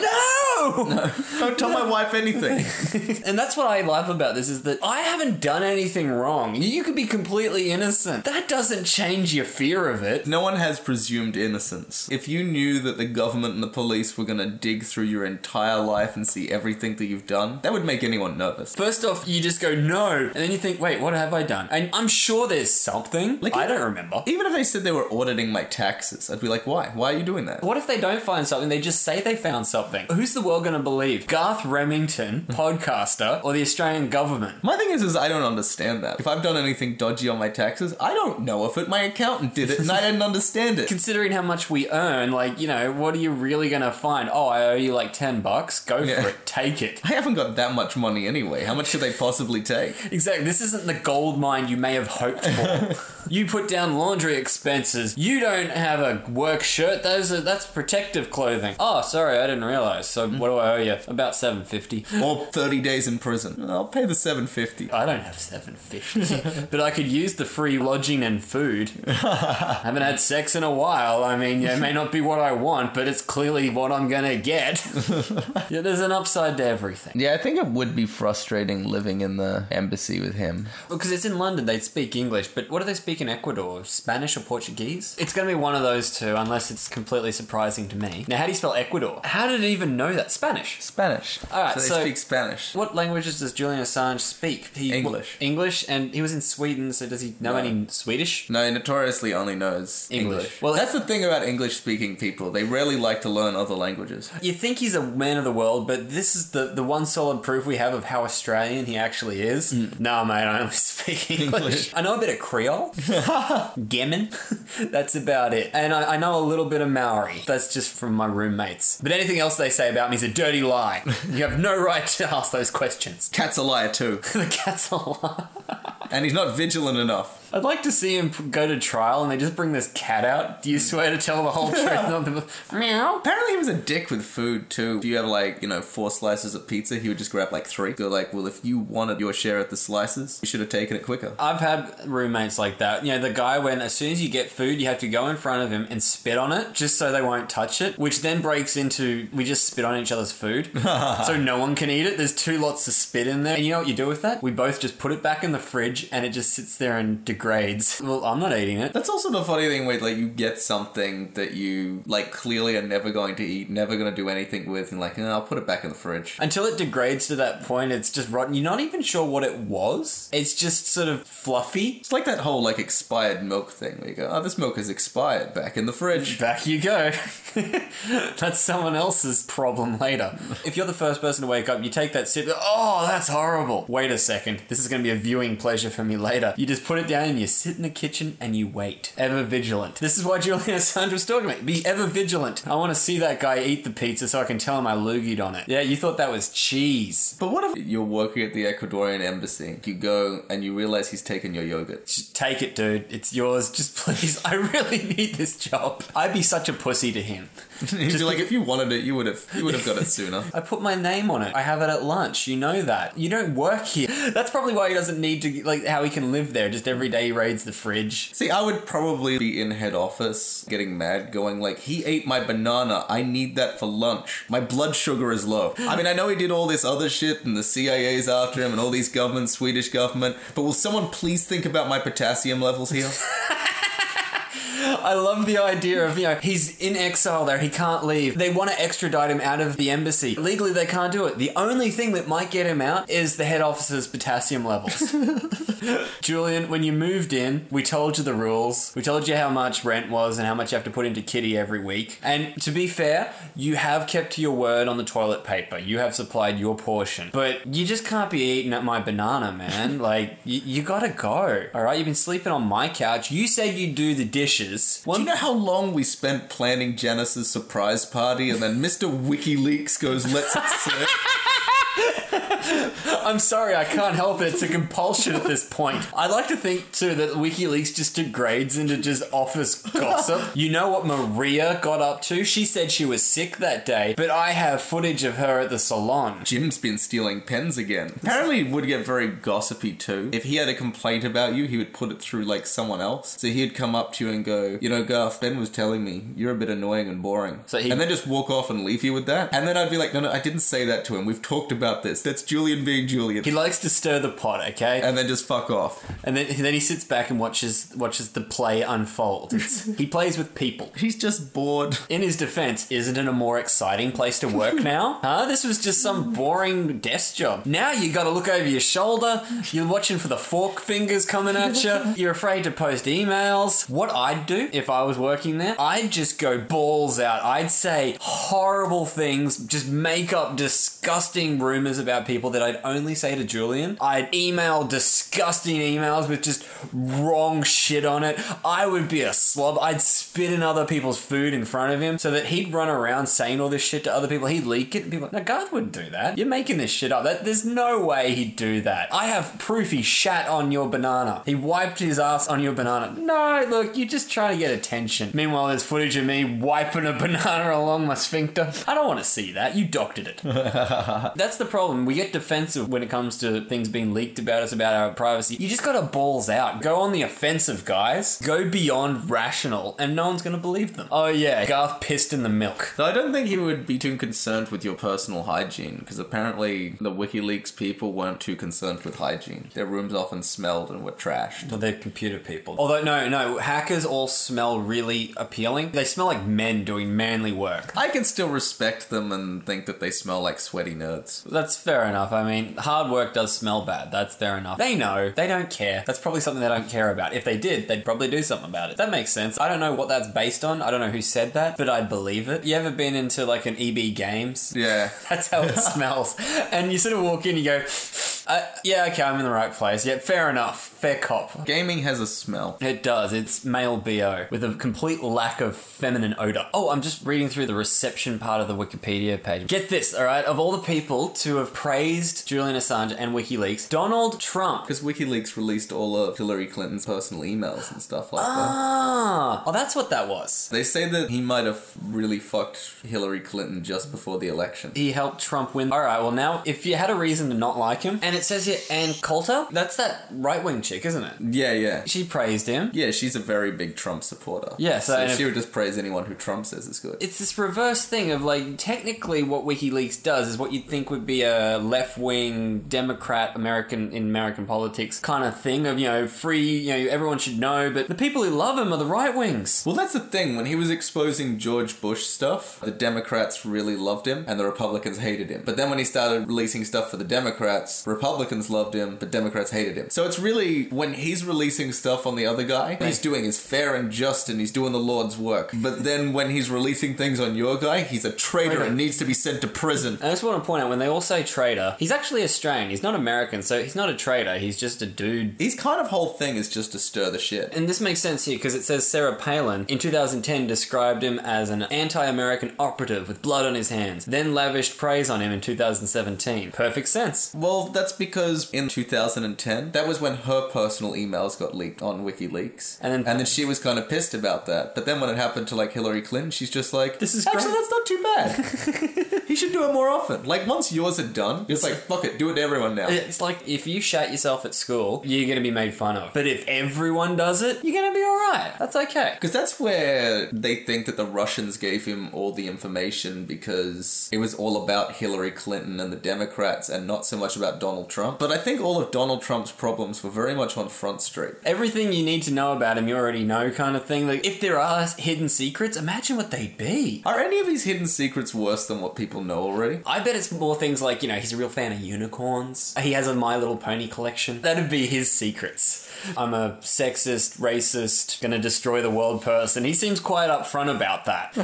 No! Don't tell my wife anything. And that's what I love about this, is that I haven't done anything wrong. You could be completely innocent. That doesn't change your fear of it. No one has presumed innocence. If you knew that the government and the police were going to dig through your entire life and see everything that you've done, that would make anyone nervous. First off, you just go, no. And then you think, wait, what have I done? And I'm sure there's something. Like, I don't remember. Even if they said they were auditing my taxes, I'd be like, why? Why are you doing that? What if they don't find something? They just say they found something. Who's the world going to believe? Garth Remington, podcaster, or the Australian government? My thing is I don't understand that. If I've done anything dodgy on my taxes, I don't know if it. My accountant did it and I didn't understand it. Considering how much we earn, like, you know, what are you really going to find? Oh, I owe you like $10. Go for it. Take it. I haven't got that much money anyway. How much could they possibly take? Exactly. This isn't the gold mine you may have hoped for. You put down laundry expenses. You don't have a work shirt. That's protective clothing. Oh, sorry, I didn't realize. So what do I owe you? About $7.50. Or 30 days in prison. I'll pay the $7.50. I don't have $7.50, but I could use the free lodging and food. Haven't had sex in a while. I mean, it may not be what I want, but it's clearly what I'm gonna get. Yeah, there's an upside to everything. Yeah, I think it would be frustrating living in the embassy with him. Because it's in London, they speak English, but what do they speak in Ecuador? Spanish or Portuguese? It's gonna be one of those two, unless it's completely surprising to me. Now, how do you spell Ecuador? How did it even know that? Spanish. Alright, so they speak Spanish. What languages does Julian Assange speak? English, and he was in Sweden, so does he know any Swedish? No, he notoriously only knows English. Well, that's the thing about English-speaking people. They rarely like to learn other languages. You think he's a man of the world, but this is the one solid proof we have of how Australian he actually is. No, mate, I only speak English. I know a bit of Creole. Gemin. That's about it. And I know a little bit of Maori. That's just from my roommates. But anything else they say about me is a dirty lie. You have no right to ask those questions. Cat's a liar too. The cat's a liar. And he's not vigilant enough. I'd like to see him go to trial and they just bring this cat out. Do you swear to tell the whole truth? Meow. Apparently he was a dick with food too. If you have 4 slices of pizza, he would just grab 3. Go well, if you wanted your share of the slices, you should have taken it quicker. I've had roommates like that. You know, the guy when as soon as you get food, you have to go in front of him and spit on it just so they won't touch it, which then breaks into we just spit on each other's food. So no one can eat it. There's 2 lots of spit in there. And you know what you do with that? We both just put it back in the fridge and it just sits there and degrades. Well, I'm not eating it. That's also the funny thing where you get something that you clearly are never going to eat, never going to do anything with, and I'll put it back in the fridge. Until it degrades to that point, it's just rotten. You're not even sure what it was. It's just sort of fluffy. It's like that whole expired milk thing where you go, oh, this milk is expired, back in the fridge. Back you go. That's someone else's problem later. If you're the first person to wake up, you take that sip, oh, that's horrible. Wait a second. This is going to be a viewing pleasure for me later. You just put it down and you sit in the kitchen and you wait. Ever vigilant. This is what Julian Assange was talking about. Be ever vigilant. I want to see that guy eat the pizza so I can tell him I loogied on it. Yeah, you thought that was cheese. But what if you're working at the Ecuadorian embassy, you go and you realize he's taken your yogurt? Just take it, dude. It's yours. Just please. I really need this job. I'd be such a pussy to him. Just if you wanted it, you would have got it sooner. I put my name on it. I have it at lunch. You know that. You don't work here. That's probably why he doesn't need to, how he can live there. Just every day he raids the fridge. See, I would probably be in head office getting mad, going he ate my banana. I need that for lunch. My blood sugar is low. I mean, I know he did all this other shit and the CIA's after him and all these governments, Swedish government, but will someone please think about my potassium levels here? I love the idea of, he's in exile there. He can't leave. They want to extradite him out of the embassy. Legally, they can't do it. The only thing that might get him out is the head officer's potassium levels. Julian, when you moved in, we told you the rules. We told you how much rent was and how much you have to put into Kitty every week. And to be fair, you have kept to your word on the toilet paper. You have supplied your portion. But you just can't be eating at my banana, man. You gotta go. All right? You've been sleeping on my couch. You said you'd do the dishes. Do you know how long we spent planning Janice's surprise party and then Mr. WikiLeaks goes, let's it slip? I'm sorry, I can't help it. It's a compulsion at this point. I like to think, too, that WikiLeaks just degrades into just office gossip. You know what Maria got up to? She said she was sick that day, but I have footage of her at the salon. Jim's been stealing pens again. Apparently he would get very gossipy too. If he had a complaint about you, he would put it through like someone else. So he'd come up to you and go, you know, Garth, Ben was telling me you're a bit annoying and boring. And then just walk off and leave you with that. And then I'd be like, no, I didn't say that to him. We've talked about this. That's Julian being Julian. He likes to stir the pot, okay? And then just fuck off. And then he sits back and watches the play unfold. He plays with people. He's just bored. In his defense, isn't it a more exciting place to work now? Huh? This was just some boring desk job. Now you gotta look over your shoulder. You're watching for the fork fingers coming at you. You're afraid to post emails. What I'd do if I was working there, I'd just go balls out. I'd say horrible things, just make up disgusting rumors about people that I'd only say to Julian. I'd email disgusting emails with just wrong shit on it. I would be a slob. I'd spit in other people's food in front of him so that he'd run around saying all this shit to other people. He'd leak it and people like, no, Garth wouldn't do that. You're making this shit up. There's no way he'd do that. I have proof he shat on your banana. He wiped his ass on your banana. No, look, you're just trying to get attention. Meanwhile, there's footage of me wiping a banana along my sphincter. I don't want to see that. You doctored it. That's the problem. We get defensive when it comes to things being leaked about us, about our privacy. You just gotta balls out. Go on the offensive, guys. Go beyond rational, and no one's gonna believe them. Oh yeah, Garth pissed in the milk. So I don't think he would be too concerned with your personal hygiene, because apparently the WikiLeaks people weren't too concerned with hygiene. Their rooms often smelled and were trashed. Well, they're computer people. Although, no, hackers all smell really appealing. They smell like men doing manly work. I can still respect them and think that they smell like sweaty nerds. That's fair enough. I mean, hard work does smell bad. That's fair enough. They know. They don't care. That's probably something they don't care about. If they did, they'd probably do something about it. That makes sense. I don't know what that's based on. I don't know who said that, but I'd believe it. You ever been into like an EB Games? Yeah. That's how it smells. And you sort of walk in, you go, yeah, okay, I'm in the right place. Yeah, fair enough. Fair cop. Gaming has a smell. It does. It's male BO with a complete lack of feminine odor. Oh, I'm just reading through the reception part of the Wikipedia page. Get this, all right? Of all the people to have praised Julian Assange and WikiLeaks, Donald Trump. Because WikiLeaks released all of Hillary Clinton's personal emails and stuff like that. Oh, that's what that was. They say that he might have really fucked Hillary Clinton just before the election. He helped Trump win. All right, well now, if you had a reason to not like him, and it says here, Ann Coulter, that's that right-wing chick, isn't it? Yeah. She praised him. Yeah, she's a very big Trump supporter. Yeah, so she would just praise anyone who Trump says is good. It's this reverse thing of like, technically what WikiLeaks does is what you'd think would be a left-wing Democrat in American politics kind of thing of, you know, free, you know, everyone should know, but the people who love him are the right-wings. Well, that's the thing. When he was exposing George Bush stuff, the Democrats really loved him and the Republicans hated him. But then when he started releasing stuff for the Democrats, Republicans loved him, but Democrats hated him. So it's really, when he's releasing stuff on the other guy, he's doing is fair and just and he's doing the Lord's work. But then when he's releasing things on your guy, he's a traitor and needs to be sent to prison. I just want to point out, when they all say traitor, he's actually Australian. He's not American, so he's not a traitor. He's just a dude. His kind of whole thing is just to stir the shit. And this makes sense here because it says Sarah Palin in 2010 described him as an anti-American operative with blood on his hands, then lavished praise on him in 2017. Perfect sense. Well, that's because in 2010, that was when her personal emails got leaked on WikiLeaks. And then she was kind of pissed about that. But then when it happened to like Hillary Clinton, she's just like, this is actually, great. that's not too bad. He should do it more often. Like, once yours are done, it's like, fuck it, do it to everyone now. It's like, if you shat yourself at school, you're going to be made fun of. But if everyone does it, you're going to be alright. That's okay. Because that's where they think that the Russians gave him all the information, because it was all about Hillary Clinton and the Democrats and not so much about Donald Trump. But I think all of Donald Trump's problems were very much on Front Street. Everything you need to know about him, you already know, kind of thing. Like, if there are hidden secrets, imagine what they'd be. Are any of his hidden secrets worse than what people know already? I bet it's more things like, you know, he's a real fan of unicorns. He has a My Little Pony collection. That'd be his secrets. I'm a sexist, racist, gonna destroy the world person. He seems quite upfront about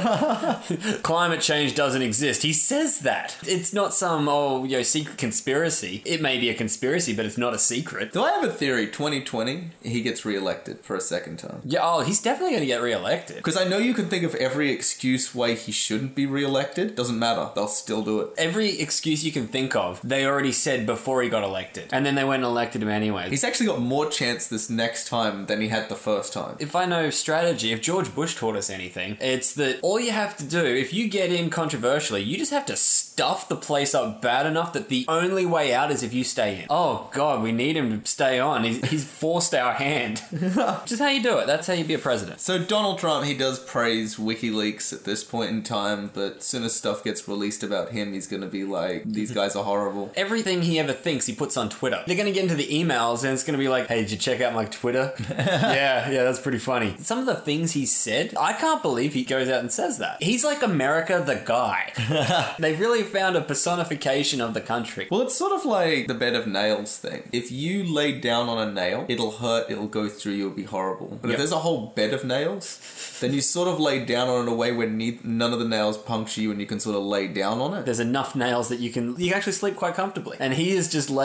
that. Climate change doesn't exist. He says that. It's not some, secret conspiracy. It may be a conspiracy, but it's not a secret. Do I have a theory? 2020, he gets re-elected for a second time. Yeah, he's definitely gonna get re-elected. Because I know you can think of every excuse why he shouldn't be re-elected. Doesn't matter. They'll still do it. Every excuse you can think of, they already said before he got elected. And then they went and elected him anyway. He's actually got more chance this next time than he had the first time. If I know strategy, if George Bush taught us anything, it's that all you have to do, if you get in controversially, you just have to stuff the place up bad enough that the only way out is if you stay in. Oh God, we need him to stay on. He's forced our hand. Just how you do it. That's how you be a president. So Donald Trump, he does praise WikiLeaks at this point in time, but as soon as stuff gets released about him, he's going to be like, these guys are horrible. Everything he ever thinks, he puts on Twitter. They're going to get into the emails and it's going to be like, hey, did you check out my Twitter? yeah, that's pretty funny. Some of the things he said, I can't believe he goes out and says that. He's like America the guy. They've really found a personification of the country. Well, it's sort of like the bed of nails thing. If you lay down on a nail, it'll hurt, it'll go through you, it'll be horrible. But if there's a whole bed of nails, then you sort of lay down on it in a way where none of the nails puncture you and you can sort of lay down on it. There's enough nails that you can actually sleep quite comfortably. And he is just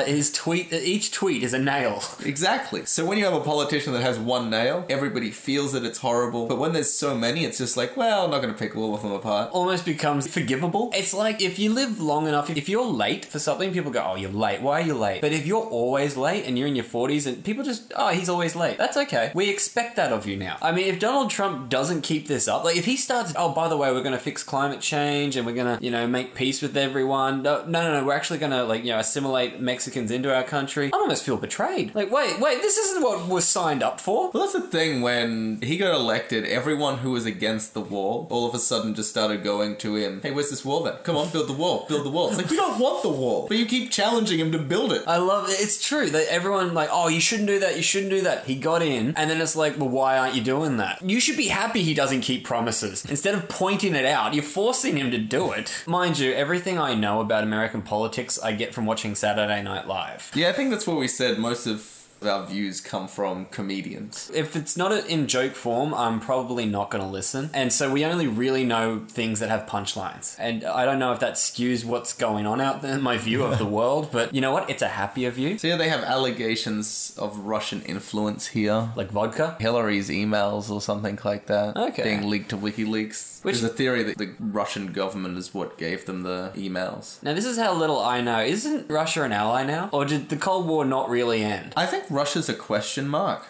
each tweet is a nail. Exactly. So when you have a politician that has one nail, everybody feels that it's horrible. But when there's so many, it's just like, well, I'm not going to pick all of them apart. Almost becomes forgivable. It's like if you live long enough, if you're late for something, people go, oh, you're late. Why are you late? But if you're always late and you're in your 40s and people just, oh, he's always late. That's okay. We expect that of you now. I mean, if Donald Trump doesn't keep this up, like if he starts, oh, by the way, we're going to fix climate change and we're going to, make peace with everyone. No, we're actually going to, assimilate Mexicans into our country. I almost feel betrayed. Like, wait, this isn't what we're signed up for. Well, that's the thing. When he got elected, everyone who was against the wall all of a sudden just started going to him, hey, where's this wall then? Come on, build the wall. Build the wall. It's like, we don't want the wall. But you keep challenging him to build it. I love it. It's true. That everyone oh, you shouldn't do that. You shouldn't do that. He got in and then it's like, well, why aren't you doing that? You should be happy he doesn't keep promises. Instead of pointing it out, you're forcing him to do it. Mind you, everything I know about American politics, I get from watching Saturday Night Live. Yeah, I think that's what we said. Most of our views come from comedians. If it's not in joke form, I'm probably not going to listen. And so we only really know things that have punchlines. And I don't know if that skews what's going on out there, my view of the world, but you know what? It's a happier view. So yeah, they have allegations of Russian influence here. Like vodka? Hillary's emails or something like that. Okay. Being leaked to WikiLeaks. There's a theory that the Russian government is what gave them the emails. Now this is how little I know. Isn't Russia an ally now? Or did the Cold War not really end? I think Russia's a question mark.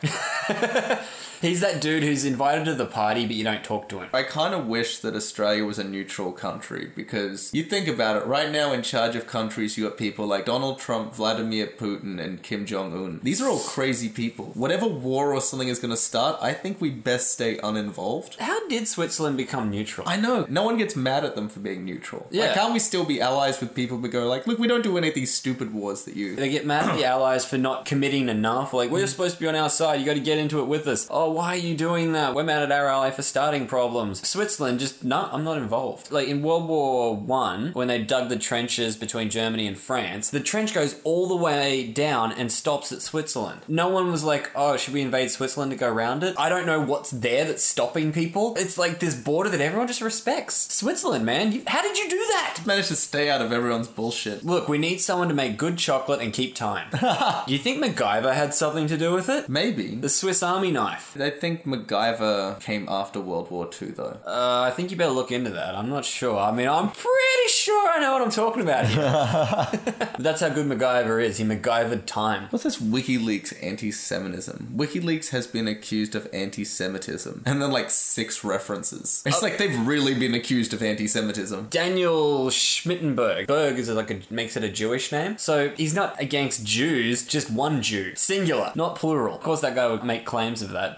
He's that dude who's invited to the party, but you don't talk to him. I kind of wish that Australia was a neutral country, because you think about it, right now in charge of countries, you got people like Donald Trump, Vladimir Putin, and Kim Jong-un. These are all crazy people. Whatever war or something is going to start, I think we best stay uninvolved. How did Switzerland become neutral? I know. No one gets mad at them for being neutral. Yeah. Like, can't we still be allies with people but go like, look, we don't do any of these stupid wars that you... They get mad at the allies for not committing enough. Like, we're supposed to be on our side. You got to get into it with us. Oh, why are you doing that? We're mad at our ally for starting problems. Switzerland just, no, I'm not involved. Like in World War I, when they dug the trenches between Germany and France, the trench goes all the way down and stops at Switzerland. No one was like, oh, should we invade Switzerland to go around it? I don't know what's there that's stopping people. It's like this border that everyone just respects. Switzerland, man. How did you do that? Managed to stay out of everyone's bullshit. Look, we need someone to make good chocolate and keep time. Do you think MacGyver had something to do with it? Maybe. The Swiss Army knife. I think MacGyver came after World War II, though. I think you better look into that. I'm not sure. I mean, I'm pretty sure I know what I'm talking about here. That's how good MacGyver is. He MacGyvered time. What's this WikiLeaks anti-Semitism? WikiLeaks has been accused of anti-Semitism. And then, like, 6 references. It's like they've really been accused of anti-Semitism. Daniel Schmittenberg. Berg is makes it a Jewish name. So he's not against Jews, just one Jew. Singular, not plural. Of course, that guy would make claims of that.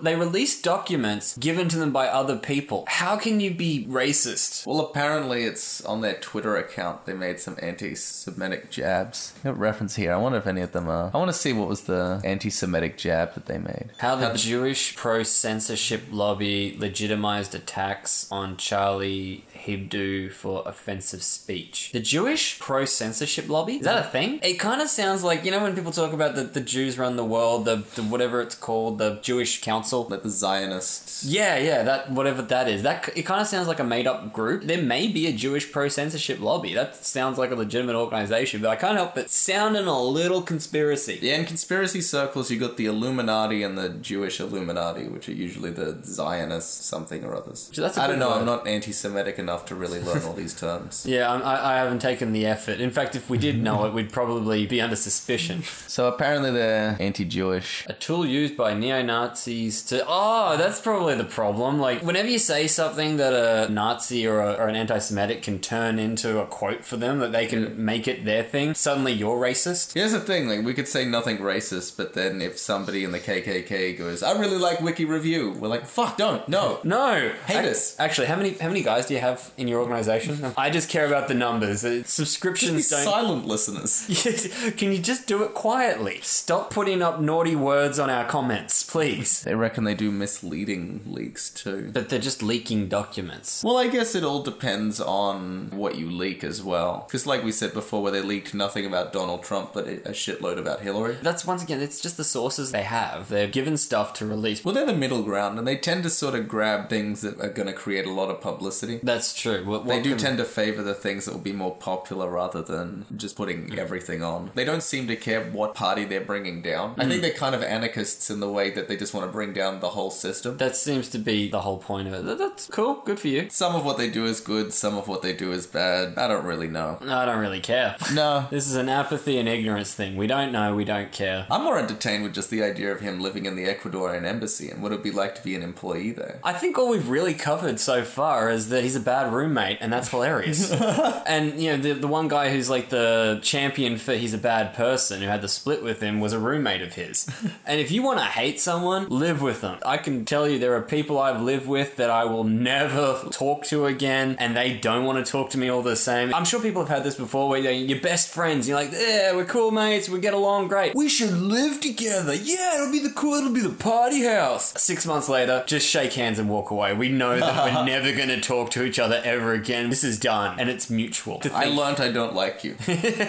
They release documents given to them by other people. How can you be racist? Well, apparently it's on their Twitter account. They made some anti-Semitic jabs. Got a reference here. I wonder if any of them are. I want to see what was the anti-Semitic jab that they made. How the Jewish pro-censorship lobby legitimized attacks on Charlie Hebdo for offensive speech. The Jewish pro-censorship lobby? Is that a thing? It kind of sounds like, you know, when people talk about the Jews run the world, the whatever it's called, the Jewish Council. Like the Zionists. Yeah, that whatever that is. It kind of sounds like a made-up group. There may be a Jewish pro-censorship lobby. That sounds like a legitimate organization, but I can't help but sounding a little conspiracy. Yeah, in conspiracy circles, you got the Illuminati and the Jewish Illuminati, which are usually the Zionists something or others. So that's a I don't good know, word. I'm not anti-Semitic enough to really learn all these terms. Yeah, I haven't taken the effort. In fact, if we did know it, we'd probably be under suspicion. So apparently they're anti-Jewish. A tool used by neo-Nazis to... Oh, that's probably the problem. Like, whenever you say something that a Nazi or an anti-Semitic can turn into a quote for them, that they can make it their thing, suddenly you're racist. Here's the thing, like, we could say nothing racist, but then if somebody in the KKK goes, I really like Wiki Review, we're like, fuck, don't, no. No. Hate us. Actually, how many guys do you have in your organization? I just care about the numbers. Subscriptions Just be don't... silent listeners. Yes. Can you just do it quietly? Stop putting up naughty words on our comments, please. They reckon they do misleading leaks too. But they're just leaking documents. Well, I guess it all depends on what you leak as well. Because like we said before, where they leaked nothing about Donald Trump, but a shitload about Hillary. That's, once again, it's just the sources they have. They're given stuff to release. Well, they're the middle ground, and they tend to sort of grab things that are going to create a lot of publicity. That's true. They do tend to favor the things that will be more popular rather than just putting everything on. They don't seem to care what party they're bringing down. I think they're kind of anarchists in the way that they just want to bring down the whole system. That seems to be the whole point of it. That's cool. Good for you. Some of what they do is good, some of what they do is bad. I don't really know. I don't really care. No. This is an apathy and ignorance thing. We don't know. We don't care. I'm more entertained with just the idea of him living in the Ecuadorian embassy and what it would be like to be an employee there. I think all we've really covered so far is that he's a bad roommate, and that's hilarious. And, you know, the one guy who's like the champion for he's a bad person who had the split with him was a roommate of his. And if you want to hate someone, live with them. I can tell you there are people I've lived with that I will never talk to again, and they don't want to talk to me all the same. I'm sure people have had this before where you're best friends, you're like, yeah, we're cool mates, we get along great. We should live together. Yeah, it'll be the party house. 6 months later, just shake hands and walk away. We know that we're never going to talk to each other ever again. This is done, and it's mutual. I learned I don't like you.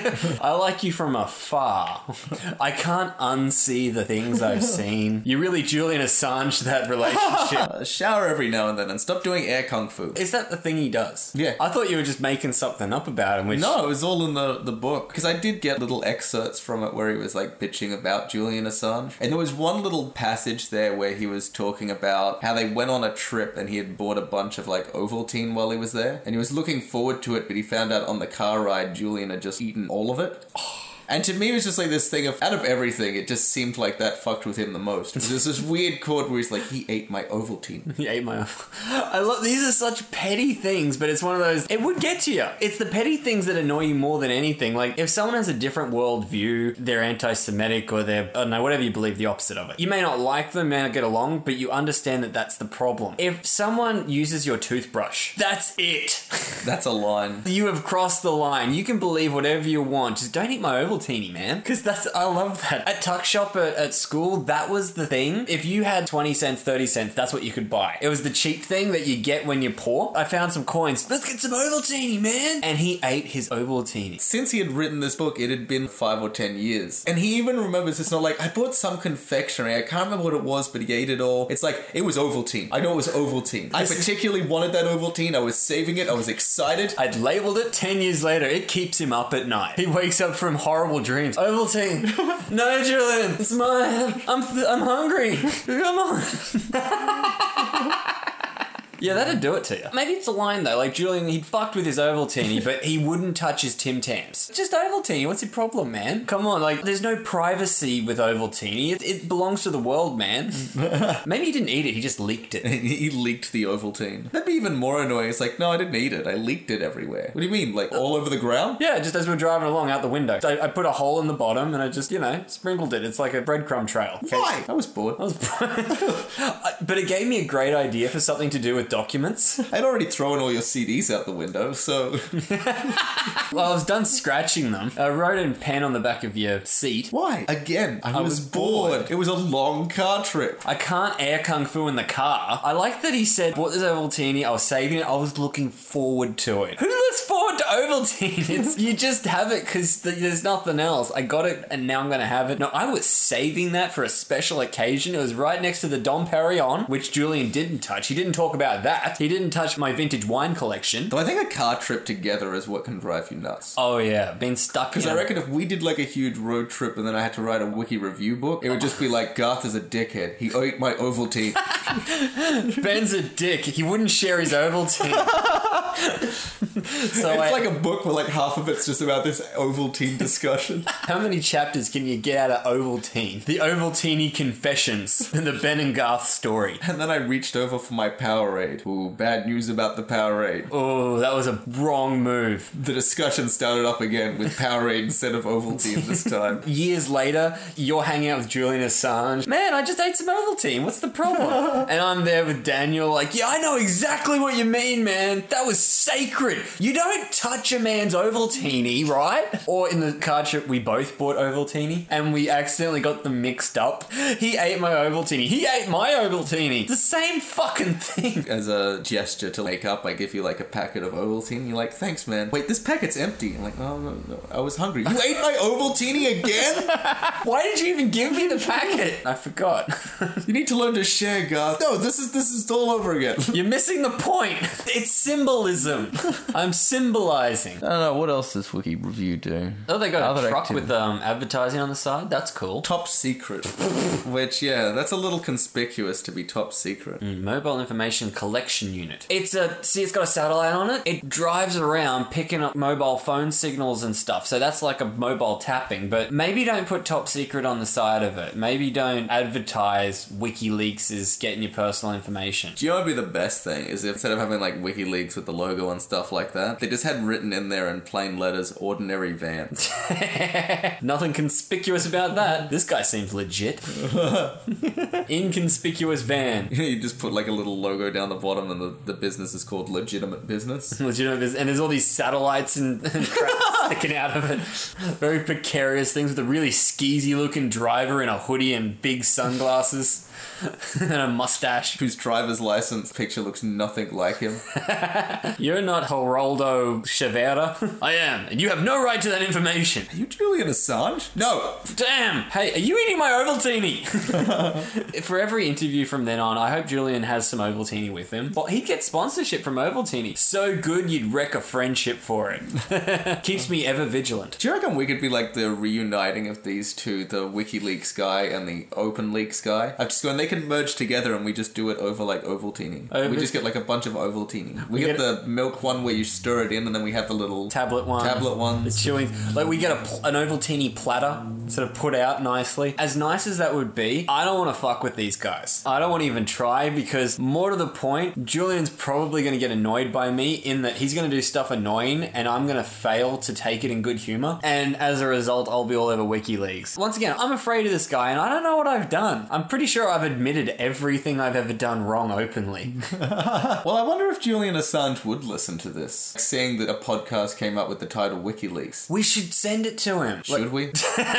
I like you from afar. I can't unsee the things I've seen. You really Julian Assange that relationship. Shower every now and then and stop doing air kung fu. Is that the thing he does? Yeah. I thought you were just making something up about him. Which... No, it was all in the book. Because I did get little excerpts from it where he was like bitching about Julian Assange. And there was one little passage there where he was talking about how they went on a trip and he had bought a bunch of like Ovaltine while he was there. And he was looking forward to it, but he found out on the car ride Julian had just eaten all of it. And to me, it was just like this thing of, out of everything, it just seemed like that fucked with him the most. There's this weird quote where he's like, he ate my Ovaltine. He ate my... I love... These are such petty things, but it's one of those... It would get to you. It's the petty things that annoy you more than anything. Like, if someone has a different worldview, they're anti-Semitic or they're... I don't know, whatever you believe, the opposite of it. You may not like them, may not get along, but you understand that that's the problem. If someone uses your toothbrush, that's it. That's a line. You have crossed the line. You can believe whatever you want. Just don't eat my Ovaltine, man. Because I love that. At Tuck Shop at school, that was the thing. If you had 20 cents, 30 cents, that's what you could buy. It was the cheap thing that you get when you're poor. I found some coins. Let's get some Ovaltine, man. And he ate his Ovaltine. Since he had written this book, it had been 5 or 10 years. And he even remembers, it's not like, I bought some confectionery, I can't remember what it was, but he ate it all. It's like, it was Ovaltine. I know it was Ovaltine. I particularly wanted that Ovaltine. I was saving it. I was excited. I'd labeled it 10 years later. It keeps him up at night. He wakes up from horrible dreams. Ovaltine. No, Julian. It's mine. I'm hungry. Come on. Yeah, that'd do it to you. Maybe it's a line though, like Julian, he'd fucked with his Ovaltine, but he wouldn't touch his Tim Tams. Just Ovaltine, what's your problem, man? Come on, like, there's no privacy with Ovaltine. It belongs to the world, man. Maybe he didn't eat it, he just leaked it. He leaked the Ovaltine. That'd be even more annoying. It's like, no, I didn't eat it. I leaked it everywhere. What do you mean? Like, all over the ground? Yeah, just as we were driving along out the window. So I put a hole in the bottom and I just, sprinkled it. It's like a breadcrumb trail. Why? I was bored. But it gave me a great idea for something to do with documents. I'd already thrown all your CDs out the window, so... Well, I was done scratching them. I wrote in pen on the back of your seat. Why? Again, I was bored. It was a long car trip. I can't air kung fu in the car. I like that he said, bought this Ovaltine, I was saving it, I was looking forward to it. Who looks forward to Ovaltine? You just have it because there's nothing else. I got it and now I'm going to have it. No, I was saving that for a special occasion. It was right next to the Dom Perignon, which Julian didn't touch. He didn't talk about that. He didn't touch my vintage wine collection. Though I think a car trip together is what can drive you nuts. Oh yeah, being stuck. Because I reckon if we did like a huge road trip and then I had to write a wiki review book, it would just be like, Garth is a dickhead. He ate my Ovaltine. Ben's a dick. He wouldn't share his Ovaltine. So it's like a book where like half of it's just about this Ovaltine discussion. How many chapters can you get out of Ovaltine? The Ovaltine Confessions and the Ben and Garth story. And then I reached over for my Powerade. Ooh, bad news about the Powerade. Oh, that was a wrong move. The discussion started up again with Powerade instead of Ovaltine this time. Years later, you're hanging out with Julian Assange. Man, I just ate some Ovaltine. What's the problem? And I'm there with Daniel like, yeah, I know exactly what you mean, man. That was sacred. You don't touch a man's Ovaltine, right? Or in the card trip, we both bought Ovaltine and we accidentally got them mixed up. He ate my Ovaltine. He ate my Ovaltine. The same fucking thing. As a gesture to make up, I give you like a packet of Ovaltine. You're like, thanks, man. Wait, this packet's empty. I'm like, oh, no, I was hungry. You ate my Ovaltine again? Why did you even give me the packet? I forgot. You need to learn to share, Garth. No, this is all over again. You're missing the point. It's symbolism. I'm symbolizing. I don't know, what else does Wiki Review do? Oh, they got Other a truck activity. with advertising on the side. That's cool. Top secret. Which, yeah, that's a little conspicuous to be top secret. Mobile information collection unit. It's got a satellite on it. It drives around picking up mobile phone signals and stuff. So that's like a mobile tapping. But maybe don't put top secret on the side of it. Maybe don't advertise WikiLeaks is getting your personal information. Do you know what would be the best thing? Is if instead of having like WikiLeaks with the logo and stuff like that, they just had written in there in plain letters, ordinary van. Nothing conspicuous about that. This guy seems legit. Inconspicuous van. You just put like a little logo down the bottom and the business is called Legitimate Business. Legitimate business. And there's all these satellites and crap sticking out of it. Very precarious things with a really skeezy looking driver in a hoodie and big sunglasses. And a mustache. Whose driver's license picture looks nothing like him. You're not Geraldo Chavera. I am, and you have no right to that information. Are you Julian Assange? No! Damn! Hey, are you eating my Ovaltine? For every interview from then on, I hope Julian has some Ovaltine with him. Well, he'd get sponsorship from Ovaltine. So good you'd wreck a friendship for it. Keeps me ever vigilant. Do you reckon we could be like the reuniting of these two, the WikiLeaks guy and the OpenLeaks guy? I've just gone, they can merge together and we just do it over like Ovaltine. We just get like a bunch of Ovaltine. We get the milk one where you stir it in and then we have the little tablet one. It's chewing. Like we get an Ovaltine platter sort of put out nicely. As nice as that would be, I don't want to fuck with these guys. I don't want to even try because more to the point, Julian's probably going to get annoyed by me in that he's going to do stuff annoying and I'm going to fail to take it in good humor. And as a result, I'll be all over WikiLeaks. Once again, I'm afraid of this guy and I don't know what I've done. I'm pretty sure I've admitted everything I've ever done wrong openly. Well, I wonder if Julian Assange would listen to this, seeing that a podcast came up with the title WikiLeaks. We should send it to him. Should we?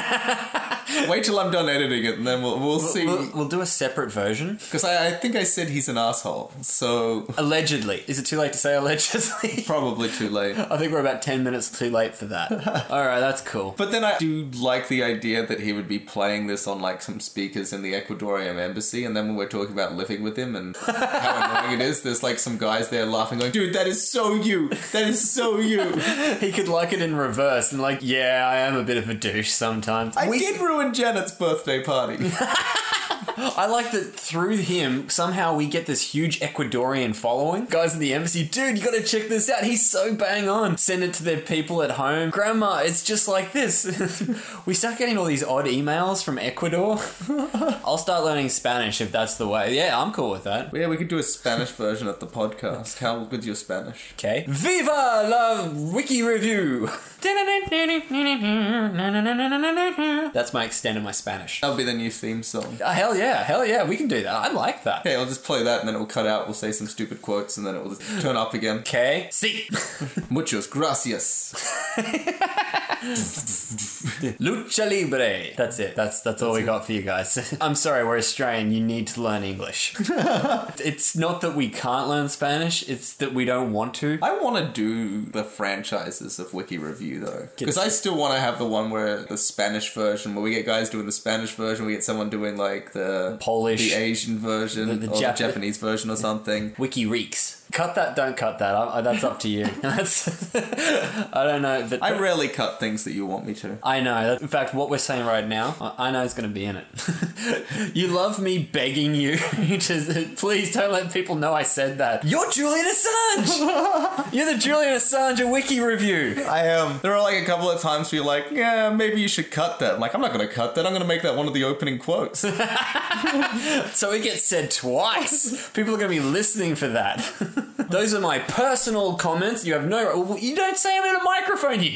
Wait till I'm done editing it and then we'll see. We'll do a separate version. Because I think I said he's an asshole, so... Allegedly. Is it too late to say allegedly? Probably too late. I think we're about 10 minutes too late for that. Alright, that's cool. But then I do like the idea that he would be playing this on like some speakers in the Ecuadorian embassy, and then when we're talking about living with him and how annoying it is, there's like some guys there laughing going, dude, that is so you! That is so you! He could like it in reverse and like, yeah, I am a bit of a douche sometimes. I did ruin Janet's birthday party. I like that through him, somehow we get this huge Ecuadorian following. Guys in the embassy, dude, you gotta check this out. He's so bang on. Send it to their people at home. Grandma, it's just like this. We start getting all these odd emails from Ecuador. I'll start learning Spanish if that's the way. Yeah, I'm cool with that. Yeah, we could do a Spanish version of the podcast. How good's your Spanish? Okay. Viva la Wiki Review! That's my extent of my Spanish. That'll be the new theme song. Hell yeah, we can do that. I like that. Okay, I'll just play that and then it will cut out. We'll say some stupid quotes and then it will just turn up again. Okay. Sí. Muchos gracias. Lucha Libre. That's it. That's all we got for you guys. I'm sorry, we're Australian. You need to learn English. It's not that we can't learn Spanish. It's that we don't want to. I want to do the franchises of Wiki Review though, because I still want to have the one where the Spanish version, where we get guys doing the Spanish version, we get someone doing like the Polish, the Asian version, or the Japanese version or something. Wiki Reeks. Cut that, don't cut that. That's up to you. I don't know. But I rarely cut things that you want me to. I know. In fact, what we're saying right now, I know it's going to be in it. You love me begging you to please don't let people know I said that. You're Julian Assange! You're the Julian Assange of Wiki Review. I am. There are like a couple of times where you're like, yeah, maybe you should cut that. I'm like, I'm not going to cut that. I'm going to make that one of the opening quotes. So it gets said twice. People are going to be listening for that. Those are my personal comments. You have no... You don't say them in a microphone, you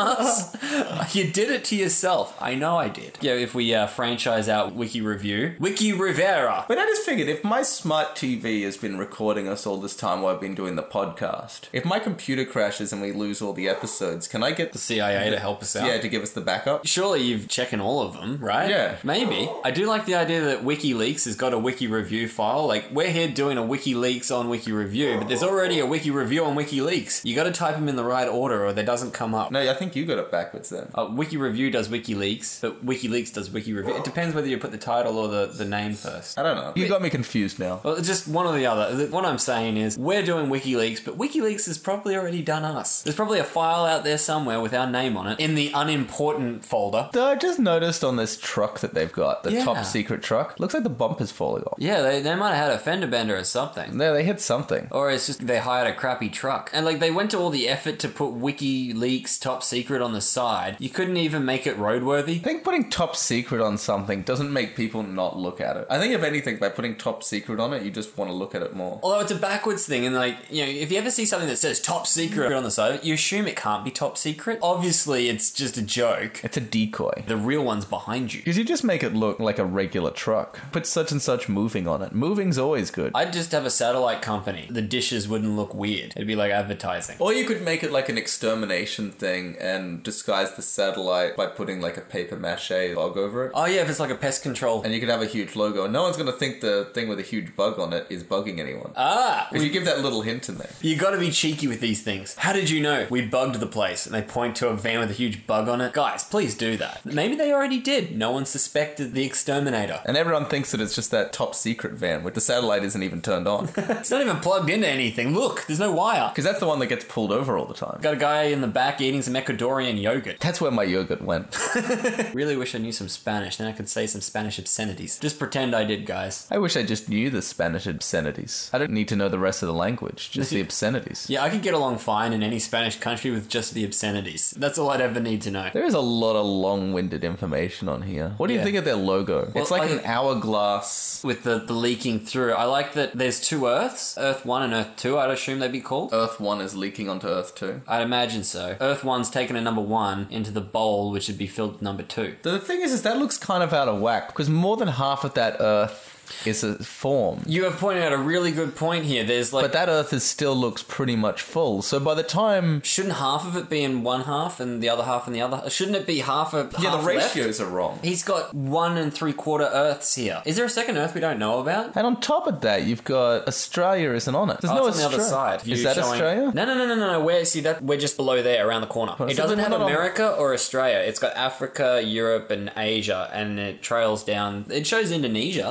dumbass. You did it to yourself. I know I did. Yeah, if we franchise out Wiki Review. Wiki Rivera. But I just figured, if my smart TV has been recording us all this time while I've been doing the podcast, if my computer crashes and we lose all the episodes, can I get the CIA to help us out? Yeah, to give us the backup? Surely you've checking all of them, right? Yeah. Maybe. I do like the idea that WikiLeaks has got a Wiki Review file. Like, we're here doing a WikiLeaks on Wiki Review, but there's already a Wiki Review on WikiLeaks. You got to type them in the right order or they doesn't come up. No, I think you got it backwards then. Wiki Review does WikiLeaks, but WikiLeaks does Wiki Review. It depends whether you put the title or the name first. I don't know. You got me confused now. Well, just one or the other. What I'm saying is, we're doing WikiLeaks, but WikiLeaks has probably already done us. There's probably a file out there somewhere with our name on it in the unimportant folder. Though I just noticed on this truck that they've got, the top secret truck, looks like the bumper's falling off. Yeah, they might have had a fender bender or something. No, they hit something. Or it's just they hired a crappy truck. And like they went to all the effort to put WikiLeaks top secret on the side. You couldn't even make it roadworthy. I think putting top secret on something doesn't make people not look at it. I think if anything, by putting top secret on it, you just want to look at it more. Although it's a backwards thing, and like, you know, if you ever see something that says top secret on the side, you assume it can't be top secret. Obviously, it's just a joke. It's a decoy. The real one's behind you. Because you just make it look like a regular truck. Put such and such moving on it. Moving's always good. I'd just have a satellite company. The dishes wouldn't look weird. It'd be like advertising. Or you could make it like an extermination thing and disguise the satellite by putting like a paper mache log over it. Oh yeah, if it's like a pest control. And you could have a huge logo. No one's going to think the thing with a huge bug on it is bugging anyone. If you give that little hint in there. You gotta be cheeky with these things. How did you know? We bugged the place, and they point to a van with a huge bug on it. Guys, please do that. Maybe they already did. No one suspected the exterminator. And everyone thinks that it's just that top secret van where the satellite isn't even turned on. It's not even plugged into anything. Look, there's no wire. Because that's the one that gets pulled over all the time. Got a guy in the back eating some Ecuadorian yogurt. That's where my yogurt went. Really wish I knew some Spanish, then I could say some Spanish obscenities. Just pretend I did, guys. I wish I just knew the Spanish obscenities. I don't need to know the rest of the language, just the obscenities. Yeah, I could get along fine in any Spanish country with just the obscenities. That's all I'd ever need to know. There is a lot of long-winded information on here. What do you think of their logo? Well, it's like an hourglass. With the leaking through. I like that there's two Earths, Earth 1 and Earth 2, I'd assume they'd be called. Earth 1 is leaking onto Earth 2. I'd imagine so. Earth 1's taken a number 1 into the bowl, which would be filled with number 2. The thing is that looks kind of out of whack, because more than half of that Earth is a form. You have pointed out a really good point here. There's like... But that Earth still looks pretty much full, so by the time... Shouldn't half of it be in one half and the other half in the other? Shouldn't it be half a Yeah, half the ratios are wrong. He's got 1 3/4 Earths here. Is there a second Earth we don't know about? And on top of that, you've got Australia isn't on it. There's no it's on the other side. Is that Australia? No. We're just below there, around the corner. It doesn't have America or Australia. It's got Africa, Europe, and Asia, and it trails down. It shows Indonesia, but not Australia.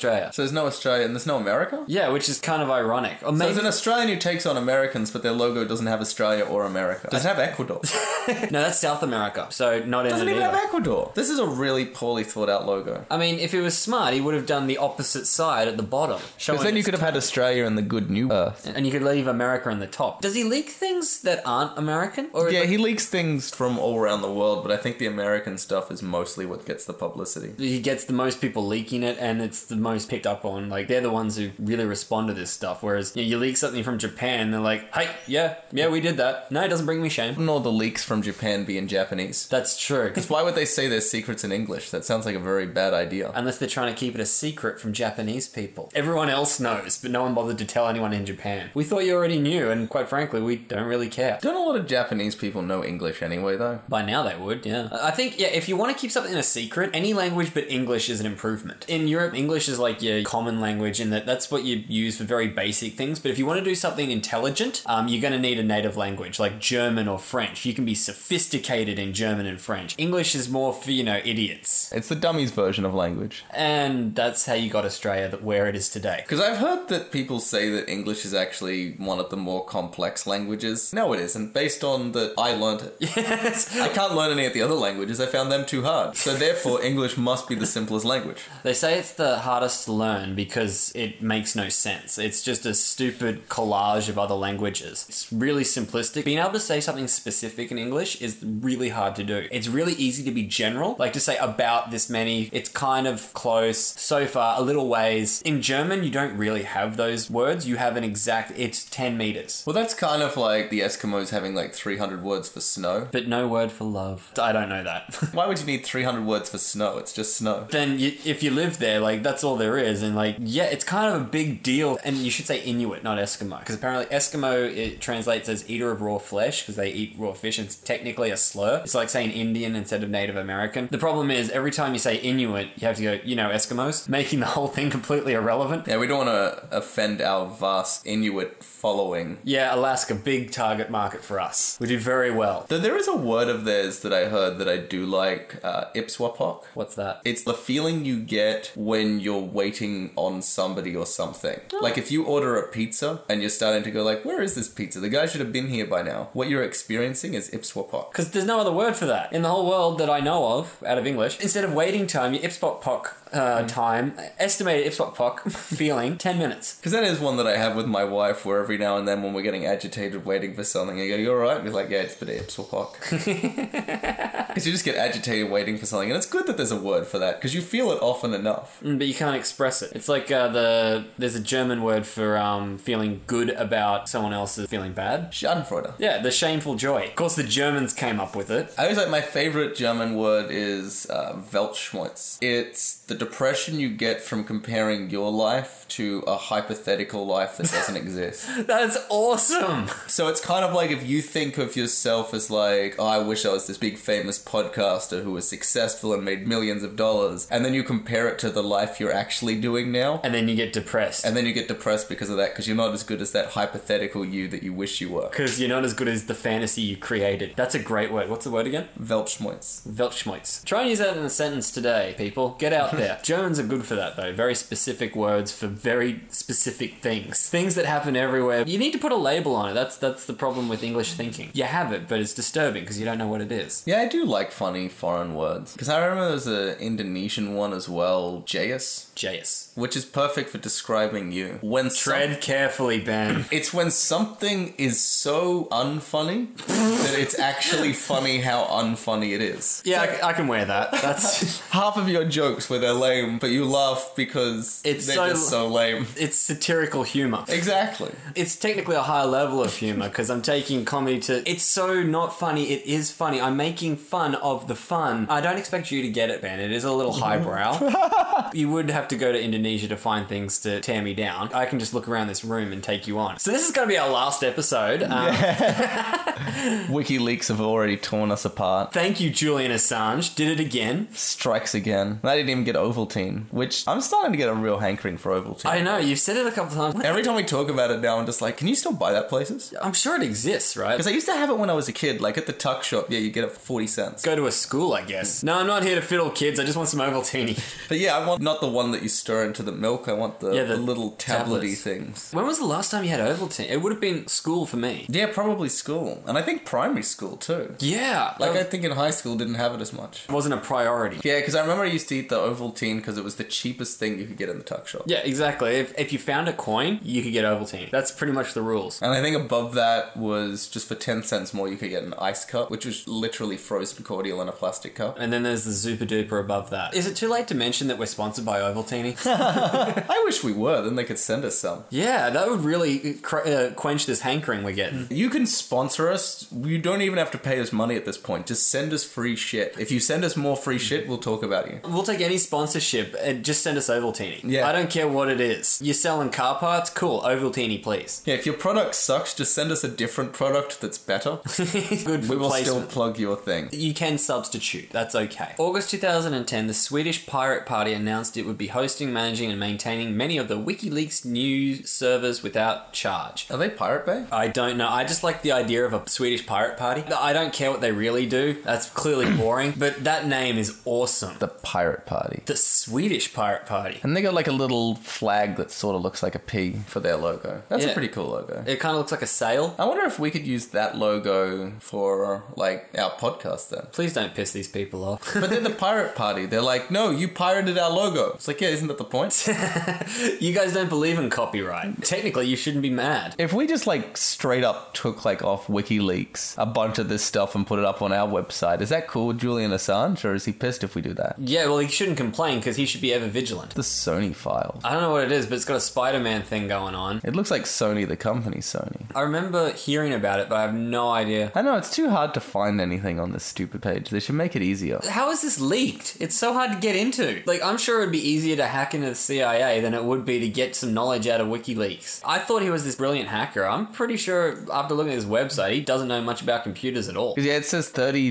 Australia. So there's no Australia and there's no America? Yeah, which is kind of ironic. Or So maybe there's an Australian who takes on Americans, but their logo doesn't have Australia or America. Does it have Ecuador? no, that's South America, so not in Doesn't it even either. have Ecuador. This is a really poorly thought out logo. I mean, if he was smart, he would have done the opposite side at the bottom. Because then you could have had Australia and the good new Earth. And you could leave America in the top. Does he leak things that aren't American? Or Yeah, he leaks things from all around the world, but I think the American stuff is mostly what gets the publicity. he gets the most people leaking it, and it's the most picked up on. Like, they're the ones who really respond to this stuff. Whereas you leak something from Japan, they're like, hey, yeah, we did that. No, it doesn't bring me shame. Wouldn't all the leaks from Japan be in Japanese? That's true. Because why would they say their secrets in English? That sounds like a very bad idea. Unless they're trying to keep it a secret from Japanese people. Everyone else knows, but no one bothered to tell anyone in Japan. We thought you already knew, and quite frankly, we don't really care. Don't a lot of Japanese people know English anyway, though? By now they would, yeah. I think, yeah, if you want to keep something a secret, any language but English is an improvement. In Europe, English is like your common language, in that that's what you use for very basic things. But if you want to do something intelligent, you're going to need a native language, like German or French. You can be sophisticated in German and French. English is more for, idiots. It's the dummies version of language. And that's how you got Australia where it is today. Because I've heard that people say that English is actually one of the more complex languages. No, it isn't. Based on that I learned it. Yes. I can't learn any of the other languages. I found them too hard. So therefore, English must be the simplest language. They say it's the hardest to learn because it makes no sense. It's just a stupid collage of other languages. It's really simplistic. Being able to say something specific in English is really hard to do. It's really easy to be general, like to say about this many. It's kind of close, so far, a little ways. In German, you don't really have those words. You have an exact, it's 10 meters. Well, that's kind of like the Eskimos having like 300 words for snow. But no word for love. I don't know that. Why would you need 300 words for snow? It's just snow. Then if you live there, like, that's all there is. And like, yeah, it's kind of a big deal. And you should say Inuit, not Eskimo. Because apparently Eskimo, it translates as eater of raw flesh because they eat raw fish. And it's technically a slur. It's like saying Indian instead of Native American. The problem is every time you say Inuit, you have to go, Eskimos, making the whole thing completely irrelevant. Yeah, we don't want to offend our vast Inuit following. Yeah, Alaska, big target market for us. We do very well. Though there is a word of theirs that I heard that I do like, ipswapok. What's that? It's the feeling you get when you're waiting on somebody or something. Like if you order a pizza and you're starting to go like, where is this pizza? The guy should have been here by now. What you're experiencing is ipswapok. Because there's no other word for that in the whole world that I know of out of English. Instead of waiting time, your ipswapok time, estimated ipswapok feeling 10 minutes. Because that is one that I have with my wife where every now and then when we're getting agitated waiting for something, I go, you alright? And he's like, yeah, it's a bit ipswapok. Because you just get agitated waiting for something. And it's good that there's a word for that because you feel it often enough. But you can't express it. It's like there's a German word for feeling good about someone else's feeling bad. Schadenfreude. Yeah, the shameful joy. Of course, the Germans came up with it. I always like my favorite German word is Weltschmerz. It's the depression you get from comparing your life to a hypothetical life that doesn't exist. That's awesome. So it's kind of like if you think of yourself as like, oh, I wish I was this big famous podcaster who was successful and made millions of dollars, and then you compare it to the life you're actually doing now. And then you get depressed. And then you get depressed because of that, because you're not as good as that hypothetical you that you wish you were. Because you're not as good as the fantasy you created. That's a great word. What's the word again? Weltschmerz. Weltschmerz. Try and use that in a sentence today, people. Get out there. Germans are good for that, though. Very specific words for very specific things. Things that happen everywhere. You need to put a label on it. That's the problem with English thinking. You have it, but it's disturbing because you don't know what it is. Yeah, I do like funny foreign words. Because I remember there's an Indonesian one as well, Jayus. Jayus. Which is perfect for describing you. When Tread carefully, Ben. It's when something is so unfunny that it's actually funny how unfunny it is. Yeah, I can wear that. That's half of your jokes where they're lame, but you laugh because they're just so lame. It's satirical humor. Exactly. It's technically a higher level of humor because I'm taking comedy to... It's so not funny, it is funny. I'm making fun of the fun. I don't expect you to get it, Ben. It is a little highbrow. You would have to go to Indonesia to find things to tear me down. I can just look around this room and take you on. So this is going to be our last episode. WikiLeaks have already torn us apart. Thank you, Julian Assange. Did it again. Strikes again. I didn't even get Ovaltine, which I'm starting to get a real hankering for Ovaltine. I know, you've said it a couple times. Every time we talk about it now, I'm just like, can you still buy that places? I'm sure it exists, right? Because I used to have it when I was a kid, like at the tuck shop. Yeah, you get it for 40 cents. Go to a school, I guess. No, I'm not here to fiddle kids. I just want some Ovaltine. But yeah, I want not the one that you stir into the milk. I want the little tablety things. When was the last time you had Ovaltine? It would have been school for me. Yeah, probably school. And I think primary school too. Yeah. Like I think in high school didn't have it as much. It wasn't a priority. Yeah, because I remember I used to eat the Ovaltine because it was the cheapest thing you could get in the tuck shop. Yeah, exactly. If you found a coin, you could get Ovaltine. That's pretty much the rules. And I think above that was just for 10 cents more you could get an ice cup, which was literally frozen cordial in a plastic cup. And then there's the Super Duper above that. Is it too late to mention that we're sponsored by Ovaltine? I wish we were, then they could send us some. Yeah, that would really quench this hankering we're getting. You can sponsor us. You don't even have to pay us money at this point. Just send us free shit. If you send us more free shit, we'll talk about you. We'll take any sponsorship and just send us Ovaltine. Yeah. I don't care what it is. You're selling car parts? Cool, Ovaltine, please. Yeah, if your product sucks, just send us a different product that's better. Good We will still placement. plug your thing. You can substitute. That's okay. August 2010, the Swedish Pirate Party announced it would be hosting, managing, and maintaining many of the WikiLeaks news servers without charge. Are they Pirate Bay? I don't know. I just like the idea of a Swedish pirate party. I don't care what they really do. That's clearly boring. But that name is awesome. The Pirate Party. The Swedish Pirate Party. And they got like a little flag that sort of looks like a P for their logo. That's a Yeah. pretty cool logo. It kind of looks like a sail. I wonder if we could use that logo for like our podcast then. Please don't piss these people off. But they're the Pirate Party. They're like, no, you pirated our logo. It's like, yeah, isn't that the point? You guys don't believe in copyright. Technically, you shouldn't be mad. If we just like straight up took like off WikiLeaks a bunch of this stuff and put it up on our website, is that cool with Julian Assange, or is he pissed if we do that? Yeah, well, he shouldn't complain because he should be ever vigilant. The Sony files. I don't know what it is, but it's got a Spider-Man thing going on. It looks like Sony, the company Sony. I remember hearing about it, but I have no idea. I know, it's too hard to find anything on this stupid page. They should make it easier. How is this leaked? It's so hard to get into. Like, I'm sure it'd be easier to hack into the CIA than it would be to get some knowledge out of WikiLeaks. I thought he was this brilliant hacker. I'm pretty sure after looking at his website, he doesn't know much about computers at all. 'Cause, yeah, it says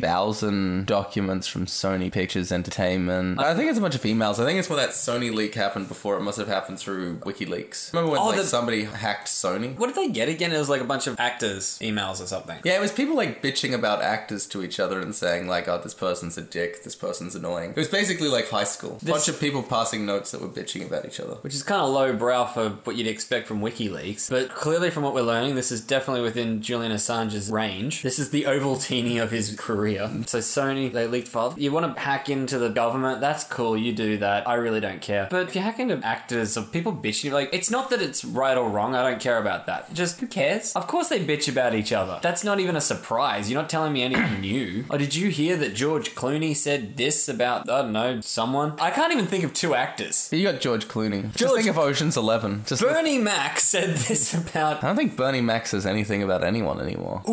30,000 documents from Sony Pictures Entertainment. I think it's a bunch of emails. I think it's where that Sony leak happened before. It must have happened through WikiLeaks. Remember when somebody hacked Sony? What did they get again? It was like a bunch of actors' emails or something. Yeah, it was people like bitching about actors to each other and saying like, oh, this person's a dick, this person's annoying. It was basically like high school. A bunch of people passing notes that were bitching about each other. Which is kind of lowbrow for what you'd expect from WikiLeaks. But clearly from what we're learning, this is definitely within Julian Assange's range. This is the Ovaltine of his career. So Sony, they leaked files. You want to hack into the government? That's cool, you do that. I really don't care. But if you hack into actors or people bitching, like, it's not that it's right or wrong. I don't care about that. Just, who cares? Of course they bitch about each other. That's not even a surprise. You're not telling me anything new. Or did you hear that George Clooney said this about, I don't know, someone? I can't even think of two actors. You got George Clooney. Just think of Ocean's 11. Bernie Mac said this about... I don't think Bernie Mac says anything about anyone anymore.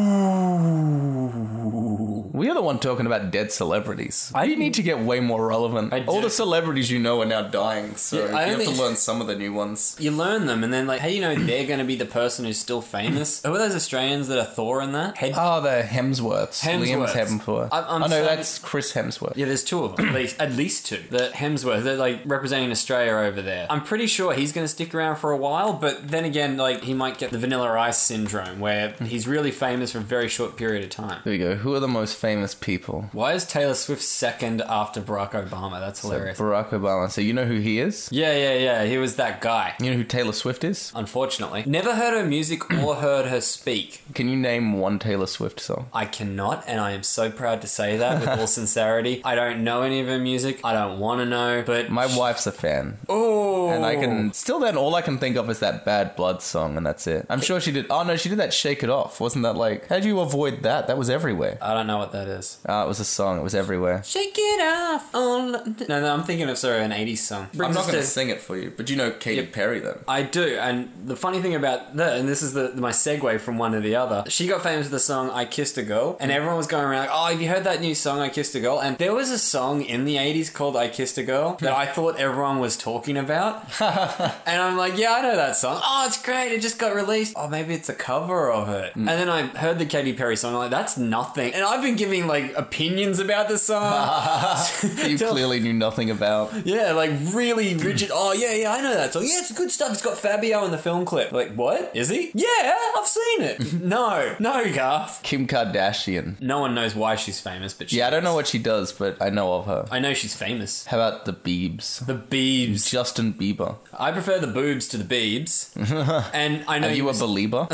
Ooh. We are the one talking about dead celebrities. You need to get way more relevant. All the celebrities you know are now dying, so Yeah, you have to learn some of the new ones. You learn them, and then, like, how do you know they're going to be the person who's still famous? Who are those Australians that are Thor in that? Oh, the Hemsworths. Liam Hemsworths. Hemsworth. I'm no, saying- that's Chris Hemsworth. Yeah, there's two of them. At least two. The Hemsworth, they're, like, representing Australia over there. I'm pretty sure he's going to stick around for a while, but then again, like, he might get the Vanilla Ice syndrome, where he's really famous for a very short period of time. There we go. Who are the most famous people? Why is Taylor Swift second after Barack Obama? That's hilarious. So Barack Obama. So you know who he is? Yeah. He was that guy. You know who Taylor Swift is? Unfortunately. Never heard her music or heard her speak. Can you name one Taylor Swift song? I cannot, and I am so proud to say that with all sincerity. I don't know any of her music. I don't want to know, but... My wife's a fan. Oh! And I can... Still then, all I can think of is that Bad Blood song, and that's it. I'm sure she did... Oh, no, she did that Shake It Off. Wasn't that like... How'd you avoid that? That was everywhere. I don't know what that is. It was a song. It was everywhere. Shake it off. No, I'm thinking of, sorry, an 80s song. I'm not going to sing it for you, but you know Katy Perry, then. I do, and the funny thing about that, and this is my segue from one to the other, she got famous with the song I Kissed a Girl, and everyone was going around like, oh, have you heard that new song I Kissed a Girl? And there was a song in the 80s called I Kissed a Girl that I thought everyone was talking about. And I'm like, yeah, I know that song. Oh, it's great, it just got released. Oh, maybe it's a cover of it. And then I heard the Katy Perry song, I'm like, that's nothing. And I've been giving like opinions about the song. You clearly knew nothing about. Yeah, like really rigid. Oh yeah, I know that song. Yeah, it's good stuff. It's got Fabio in the film clip. Like, what? Is he? Yeah, I've seen it. No, Garth. Kim Kardashian. No one knows why she's famous, but I don't know what she does, but I know of her. I know she's famous. How about the Biebs? The Biebs. Justin Bieber. I prefer the boobs to the Biebs. And I know Are you a believer?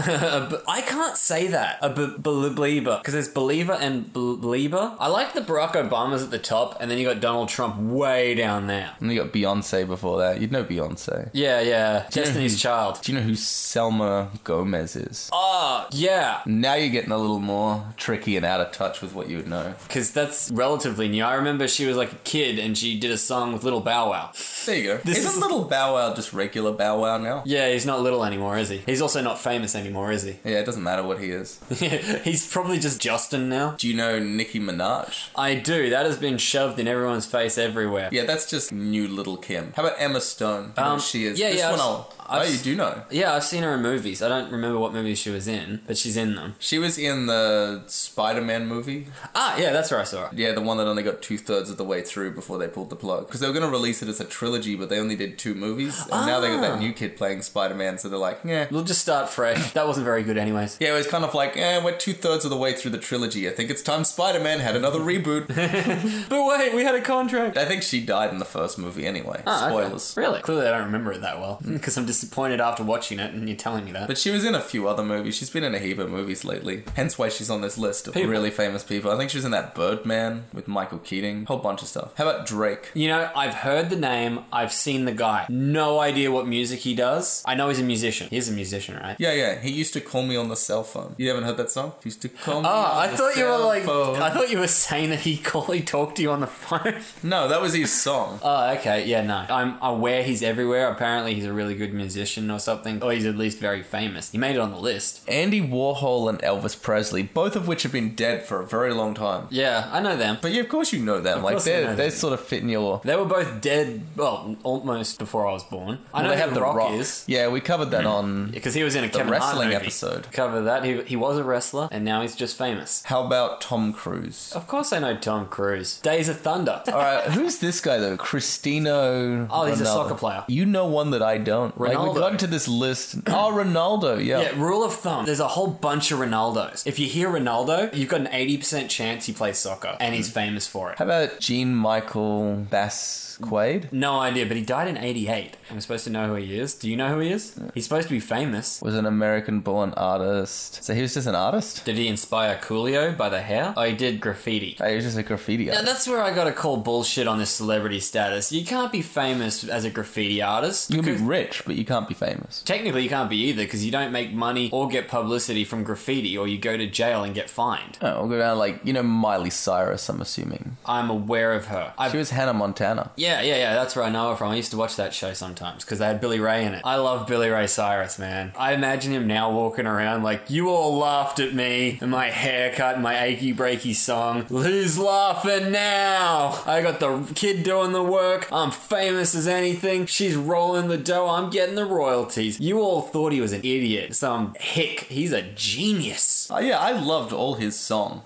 I can't say that. A believer. Because there's believer and believer. I like the Barack Obamas at the top, and then you got Donald Trump way down there. And you got Beyonce before that. You'd know Beyonce. Yeah. Destiny's Child. Do you know who Selma Gomez is? Oh, yeah. Now you're getting a little more tricky and out of touch with what you would know. Because that's relatively new. I remember she was like a kid and she did a song with Little Bow Wow. There you go. Isn't Little Bow Wow just regular Bow Wow now? Yeah, he's not little anymore, is he? He's also not famous anymore, is he? Yeah, it doesn't matter what he is. He's probably just Justin now. Do you know Nicki Minaj? I do. That has been shoved in everyone's face everywhere. Yeah, that's just new Little Kim. How about Emma Stone? You know who she is. Yeah, this yeah. one you do know. Yeah, I've seen her in movies. I don't remember what movies she was in, but she's in them. She was in the Spider-Man movie. Ah, yeah, that's where I saw her. Yeah, the one that only got 2/3 of the way through before they pulled the plug. Because they were going to release it as a trilogy, but they only did 2 movies. And now they got that new kid playing Spider-Man, so they're like, yeah. We'll just start fresh. That wasn't very good anyways. Yeah, it was kind of like, we're 2/3 of the way through the trilogy. I think it's time Spider-Man had another reboot. But wait, we had a contract. I think she died in the first movie anyway. Spoilers. Okay. Really? Clearly I don't remember it that well. Because I'm disappointed after watching it and you're telling me that. But she was in a few other movies. She's been in a heap of movies lately. Hence why she's on this list of really famous people. I think she was in that Birdman with Michael Keating. Whole bunch of stuff. How about Drake? You know, I've heard the name. I've seen the guy. No idea what music he does. I know he's a musician. He's a musician, right? Yeah. He used to call me on the cell phone. You haven't heard that song? He used to call me on I the thought you were cell like... phone. I thought you were saying that he talked to you on the phone. No, that was his song. Oh, okay. Yeah, no. I'm aware he's everywhere. Apparently he's a really good musician or something. Or he's at least very famous. He made it on the list. Andy Warhol and Elvis Presley, both of which have been dead for a very long time. Yeah, I know them. But yeah, of course you know them. Like they're sort of fit in your... They were both dead, well, almost before I was born. I know they who have The Rock is. Yeah, we covered that on... Because he was in a the Kevin Hart wrestling movie. episode. Cover that. He was a wrestler, and now he's just famous. How about Tom Cruise? Of course I know Tom Cruise. Days of Thunder. Alright, who's this guy though? Cristiano Oh, he's Ronaldo. a soccer player. You know one that I don't. Like, Ronaldo. we got into this list. Oh, Ronaldo, yeah. Yeah, rule of thumb. There's a whole bunch of Ronaldos. If you hear Ronaldo, you've got an 80% chance he plays soccer, and he's famous for it. How about Jean-Michael Basquade? No idea, but he died in 88. I'm supposed to know who he is. Do you know who he is? He's supposed to be famous. Was an American-born artist. So he was just an artist? Did he inspire Coolio by the hair? Oh, he did graffiti. Oh, he was just a graffiti Now, artist. that's where I gotta call bullshit on this celebrity status. You can't be famous as a graffiti artist. You can be because rich, but you can't be famous. technically, you can't be either, because you don't make money or get publicity from graffiti, or you go to jail and get fined. Oh, we'll go down like, Miley Cyrus, I'm assuming. I'm aware of her. She was Hannah Montana. Yeah, that's where I know her from. I used to watch that show sometimes because they had Billy Ray in it. I love Billy Ray Cyrus, man. I imagine him now walking around like, you all laughed at me and my haircut and my achy breaky song. Who's laughing now? I got the kid doing the work. I'm famous as anything. She's rolling the dough. I'm getting the royalties. You all thought he was an idiot. Some hick. He's a genius. Oh, yeah, I loved all his song.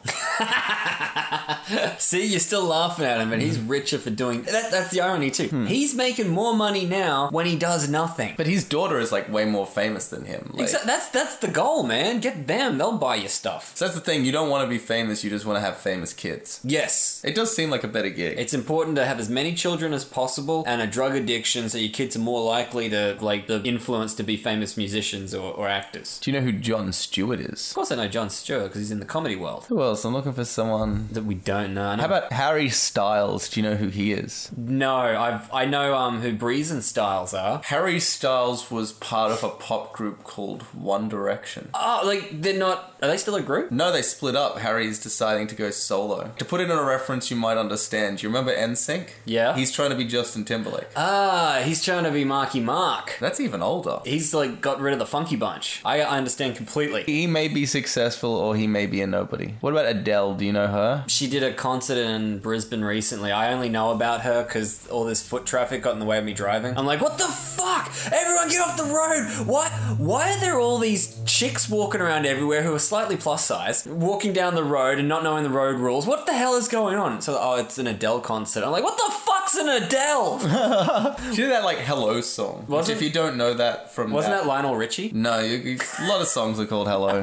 See, you're still laughing at him, but he's richer for doing that. That's the irony too. He's making more money now when he does nothing. But his daughter is like way more famous than him. Like, That's the goal, man. Get them; they'll buy you stuff. so that's the thing. You don't want to be famous. You just want to have famous kids. Yes. It does seem like a better gig. It's important to have as many children as possible and a drug addiction so your kids are more likely to, like, the influence to be famous musicians or actors. Do you know who Jon Stewart is? Of course I know Jon Stewart because he's in the comedy world. Who else? I'm looking for someone. That we don't know. How about Harry Styles? Do you know who he is? No, I know who Breeze and Styles are. Harry Styles was part of a pop group called One Direction. Oh, like, they're not... Are they still a group? No, they split up. Harry's deciding to go solo. To put it in a reference you might understand, do you remember NSYNC? Yeah. He's trying to be Justin Timberlake. Ah, he's trying to be Marky Mark. That's even older. He's, like, got rid of the Funky Bunch. I understand completely. He may be successful or he may be a nobody. What about Adele? Do you know her? She did a concert in Brisbane recently. I only know about her because all this foot traffic got in the way of me driving. I'm like, what the fuck? Everyone get off the road! What? why are there all these chicks walking around everywhere who are slightly plus size, walking down the road and not knowing the road rules? What the hell is going on? So, it's an Adele concert. I'm like, what the fuck's an Adele? She did that, like, Hello song. Was which, it? if you don't know that from Wasn't that Lionel Richie? No, a lot of songs are called Hello.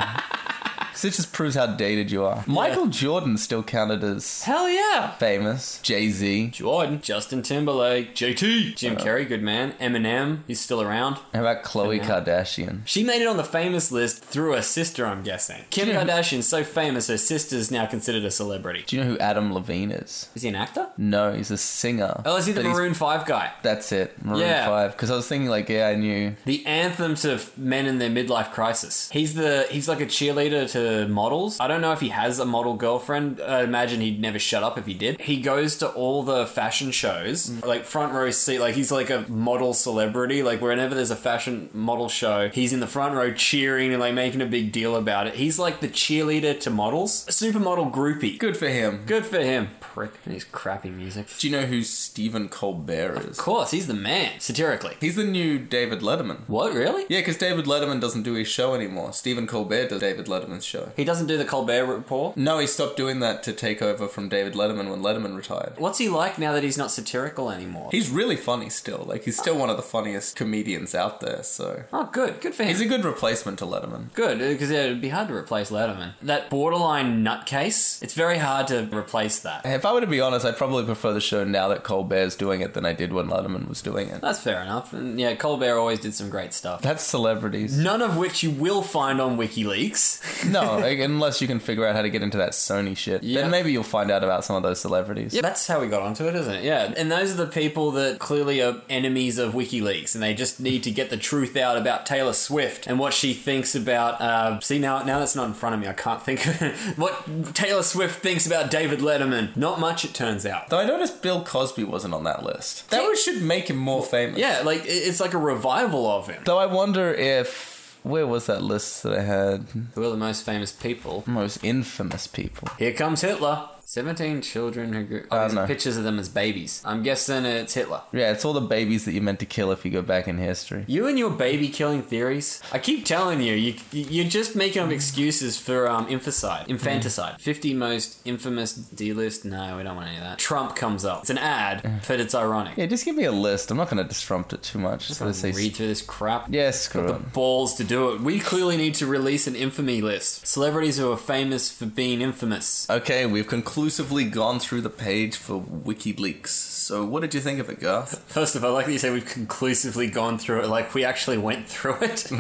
So it just proves how dated you are. Michael Jordan still counted as Hell yeah. famous. Jay-Z. Jordan, Justin Timberlake, JT, Jim Carrey, good man. Eminem, he's still around. How about Khloe Kardashian? She made it on the famous list through her sister, I'm guessing. Kim Kardashian's so famous, her sister's now considered a celebrity. Do you know who Adam Levine is? Is he an actor? No, he's a singer. Oh, is he the But he's- Maroon 5 guy? That's it, Maroon Yeah. 5. Because I was thinking, like, yeah, I knew. The anthem to men in their midlife crisis. He's like a cheerleader to models. I don't know if he has a model girlfriend. I imagine he'd never shut up if he did. He goes to all the fashion shows, like front row seat. Like he's like a model celebrity. Like whenever there's a fashion model show, he's in the front row cheering and like making a big deal about it. He's like the cheerleader to models, a supermodel groupie. Good for him. Good for him. Prick. And his crappy music. Do you know who Stephen Colbert is? Of course, he's the man. Satirically. He's the new David Letterman. What, really? Yeah, because David Letterman doesn't do his show anymore. Stephen Colbert does David Letterman's show. He doesn't do the Colbert Report? No, he stopped doing that to take over from David Letterman when Letterman retired. What's he like now that he's not satirical anymore? He's really funny still. Like, he's still one of the funniest comedians out there, so... Oh, good. Good for him. He's a good replacement to Letterman. Good, because it'd be hard to replace Letterman. That borderline nutcase, it's very hard to replace that. If I were to be honest, I'd probably prefer the show now that Colbert's doing it than I did when Letterman was doing it. That's fair enough. And yeah, Colbert always did some great stuff. That's celebrities. None of which you will find on WikiLeaks. No, unless you can figure out how to get into that Sony shit. Yeah. Then maybe you'll find out about some of those celebrities. Yeah, that's how we got onto it, isn't it? Yeah. And those are the people that clearly are enemies of WikiLeaks, and they just need to get the truth out about Taylor Swift and what she thinks about... see, now that's not in front of me. I can't think of it. What Taylor Swift thinks about David Letterman. Not much, it turns out. Though I noticed Bill Cosby wasn't on that list. That should make him more famous. Yeah, like, it's like a revival of him. Though I wonder if... Where was that list that I had? Who are the most famous people? Most infamous people. Here comes Hitler. 17 children who grew... I don't know. Pictures of them as babies. I'm guessing it's Hitler. Yeah, it's all the babies that you're meant to kill if you go back in history. You and your baby killing theories. I keep telling you, you're just making up excuses for infanticide. 50 most infamous D-list. No, we don't want any of that. Trump comes up. It's an ad, but it's ironic. Yeah, just give me a list. I'm not going to disrupt it too much. Just I'm going to say... read through this crap. Yeah, screw it. Balls to do it. We clearly need to release an infamy list. Celebrities who are famous for being infamous. Okay, we've conclusively gone through the page for WikiLeaks. So what did you think of it, Garth? First of all, I like that you say we've conclusively gone through it, like we actually went through it.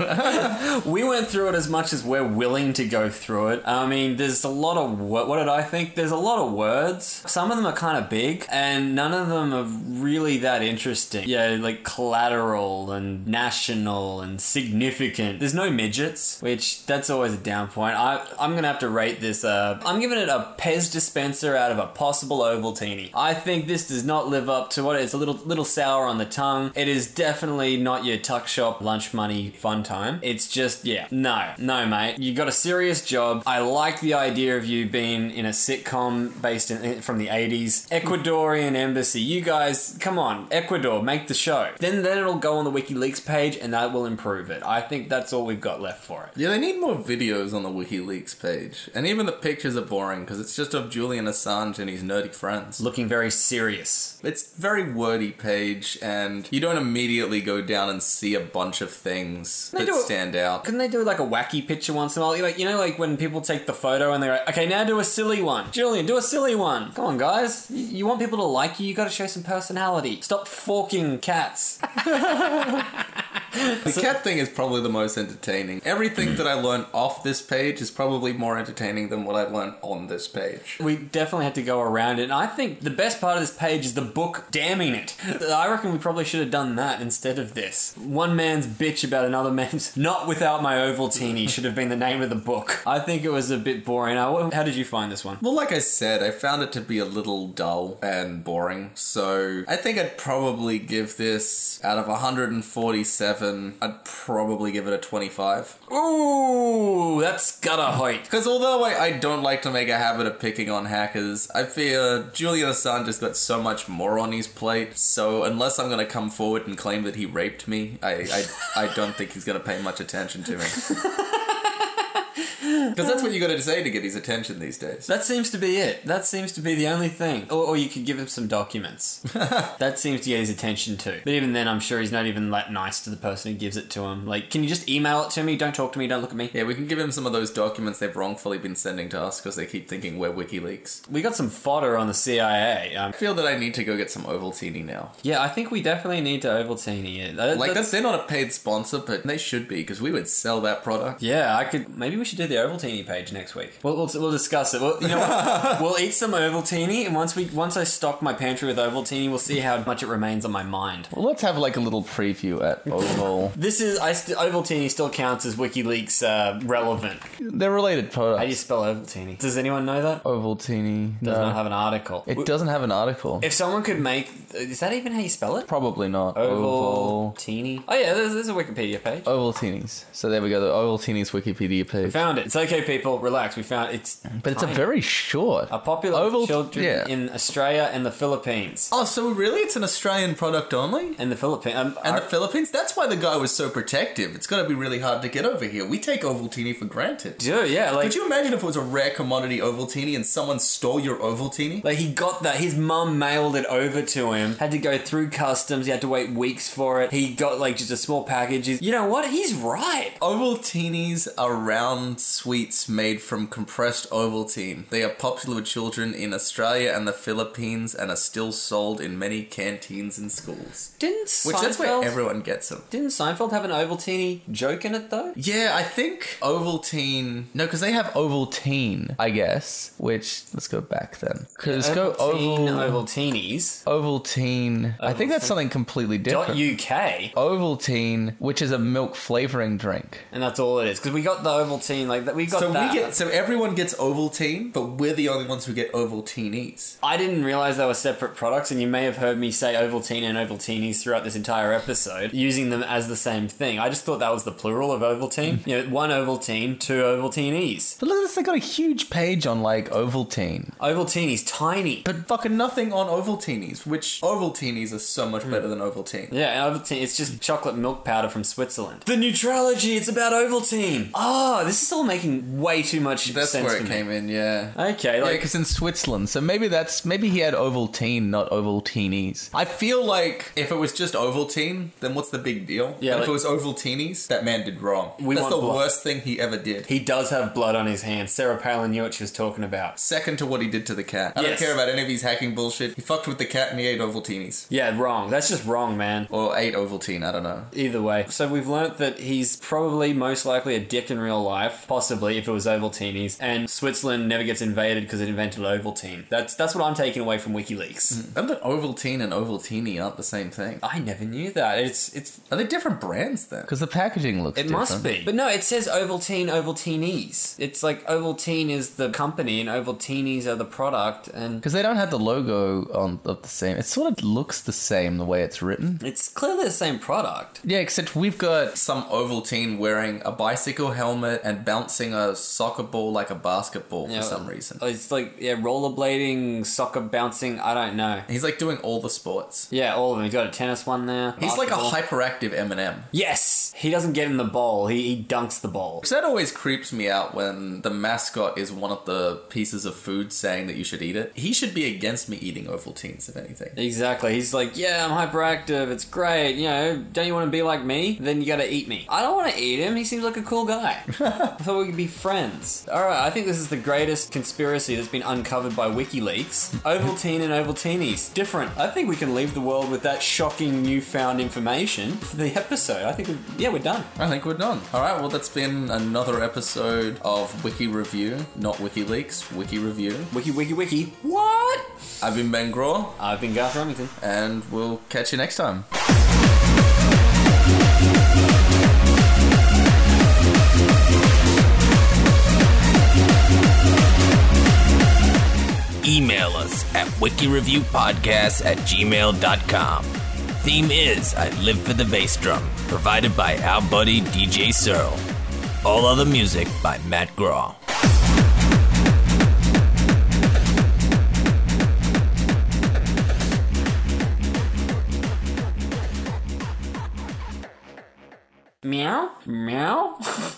We went through it as much as we're willing to go through it. I mean, there's a lot of... What did I think? There's a lot of words. Some of them are kind of big, and none of them are really that interesting. Yeah, like collateral and national and significant. There's no midgets, which that's always a down point. I'm going to have to rate this... I'm giving it a Pez dispenser out of a possible Ovaltine. I think this does not live up to what it's a little sour on the tongue. It is definitely not your tuck shop lunch money fun time. It's just, yeah, no mate. You got a serious job. I like the idea of you being in a sitcom based from the 80s. Ecuadorian embassy. You guys, come on, Ecuador, make the show. Then it'll go on the WikiLeaks page and that will improve it. I think that's all we've got left for it. Yeah, they need more videos on the WikiLeaks page. And even the pictures are boring because it's just of Julian Assange and his nerdy friends. Looking very serious. It's a very wordy page, and you don't immediately go down and see a bunch of things that stand out. Couldn't they do like a wacky picture once in a while? Like, you know, like when people take the photo and they're like, okay, now do a silly one. Julian, do a silly one. Come on, guys. You want people to like you got to show some personality. Stop forking cats. The cat thing is probably the most entertaining. Everything that I learned off this page is probably more entertaining than what I learned on this page. We definitely had to go around it, and I think the best part of this page is the book damning it. I reckon we probably should have done that instead of this. One man's bitch about another man's not without my Ovaltine should have been the name of the book. I think it was a bit boring. How did you find this one? Well, like I said, I found it to be a little dull and boring, so I think I'd probably give this, out of 147, 7, I'd probably give it a 25. Ooh, that's gotta hurt. Because although I don't like to make a habit of picking on hackers, I fear Julian Assange has got so much more on his plate, so unless I'm going to come forward and claim that he raped me, I don't think he's going to pay much attention to me. Because that's what you got to say to get his attention these days. That seems to be it. That seems to be the only thing. Or you could give him some documents. That seems to get his attention too. But even then, I'm sure he's not even that nice to the person who gives it to him. Like, can you just email it to me? Don't talk to me. Don't look at me. Yeah, we can give him some of those documents they've wrongfully been sending to us because they keep thinking we're WikiLeaks. We got some fodder on the CIA. I feel that I need to go get some Ovaltine now. Yeah, I think we definitely need to Ovaltine it. They're not a paid sponsor, but they should be because we would sell that product. Yeah, maybe we should do the Ovaltine page next week. We'll discuss it. You know what? We'll eat some Ovaltine, and once I stock my pantry with Ovaltine, we'll see how much it remains on my mind. Well, let's have like a little preview at Oval. Ovaltine still counts as WikiLeaks relevant. They're related products. How do you spell Ovaltine? Does anyone know that? Ovaltine Does not have an article. It doesn't have an article. If someone could make... Is that even how you spell it? Probably not. Ovaltine. Oh yeah, there's a Wikipedia page. Ovaltines. So there we go, the Ovaltines Wikipedia page. We found it. It's okay, people. Relax. We found it. But it's a very short. A popular with children in Australia and the Philippines. Oh, so really it's an Australian product only? And the Philippines. The Philippines? That's why the guy was so protective. It's got to be really hard to get over here. We take Ovaltine for granted. Dude, yeah. Could you imagine if it was a rare commodity Ovaltine and someone stole your Ovaltine? Like, he got that. His mum mailed it over to him. Had to go through customs. He had to wait weeks for it. He got, just a small package. You know what? He's right. Ovaltines are round sweets made from compressed Ovaltine. They are popular with children in Australia and the Philippines and are still sold in many canteens and schools. That's where everyone gets them. Didn't Seinfeld have an Ovaltine joke in it, though? Yeah, I think Ovaltine... No, because they have Ovaltine, I guess, which... Let's go back then. Because Ovaltines. Ovaltine... I think that's something completely different. .UK. Ovaltine, which is a milk flavoring drink. And that's all it is. Because we got the Ovaltine, So everyone gets Ovaltine, but we're the only ones who get Ovaltines. I didn't realise they were separate products, and you may have heard me say Ovaltine and Ovaltines throughout this entire episode, using them as the same thing. I just thought that was the plural of Ovaltine. One Ovaltine, two Ovaltines. But look at this, they got a huge page on, Ovaltine. Ovaltine's tiny. But fucking nothing on Ovaltinis, which Ovaltinis are so much better than Ovaltine. Yeah, Ovaltine, it's just chocolate milk powder from Switzerland. The Neutrology, it's about Ovaltine. Oh, this is all making way too much sense to me. That's where it came in, yeah. Okay, because in Switzerland, so maybe he had Ovaltine, not Ovaltinis. I feel like if it was just Ovaltine, then what's the big deal? Yeah, but if it was Ovaltinis, that man did wrong. That's the worst thing he ever did. He does have blood on his hands. Sarah Palin knew what she was talking about. Second to what he did to the cat. I don't care about any of his hacking bullshit. He fucked with the cat and he ate Ovaltinis. Yeah, wrong. That's just wrong, man. Or ate Ovaltine, I don't know. Either way. So we've learnt that he's probably most likely a dick in real life, possibly if it was Ovaltinis, and Switzerland never gets invaded because it invented Ovaltine. That's what I'm taking away from WikiLeaks. And that Ovaltine and Ovaltini aren't the same thing. I never knew that. Are they different brands then? Because the packaging looks different. It must be. But no, it says Ovaltine, Ovaltinis. It's like Ovaltine is the company and Ovaltinis are the product, and because they don't have the logo of the same. It sort of looks the same the way it's written. It's clearly the same product. Yeah, except we've got some Ovaltine wearing a bicycle helmet and bouncing a soccer ball like a basketball for some reason. It's rollerblading, soccer bouncing, I don't know. He's doing all the sports. Yeah, all of them. He's got a tennis one there. He's basketball. Like a hyperactive Eminem. Yes! He doesn't get in the bowl. He dunks the bowl. So that always creeps me out when the mascot is one of the pieces of food saying that you should eat it. He should be against me eating Ovaltines, if anything. Exactly. He's like, yeah, I'm hyperactive. It's great. Don't you want to be like me? Then you gotta eat me. I don't want to eat him. He seems like a cool guy. I thought we could be friends. Alright, I think this is the greatest conspiracy that's been uncovered by WikiLeaks. Ovaltine and Ovaltinis. Different. I think we can leave the world with that shocking newfound information for the episode. I think we're done. I think we're done. Alright, well that's been another episode of Wiki Review. Not WikiLeaks, Wiki Review. Wiki. What? I've been Ben Graw. I've been Garth Remington. And we'll catch you next time. Email us at wikireviewpodcast@gmail.com. theme is I Live for the Bass Drum, provided by our buddy DJ Searle. All other music by Matt Graw. Meow? Meow?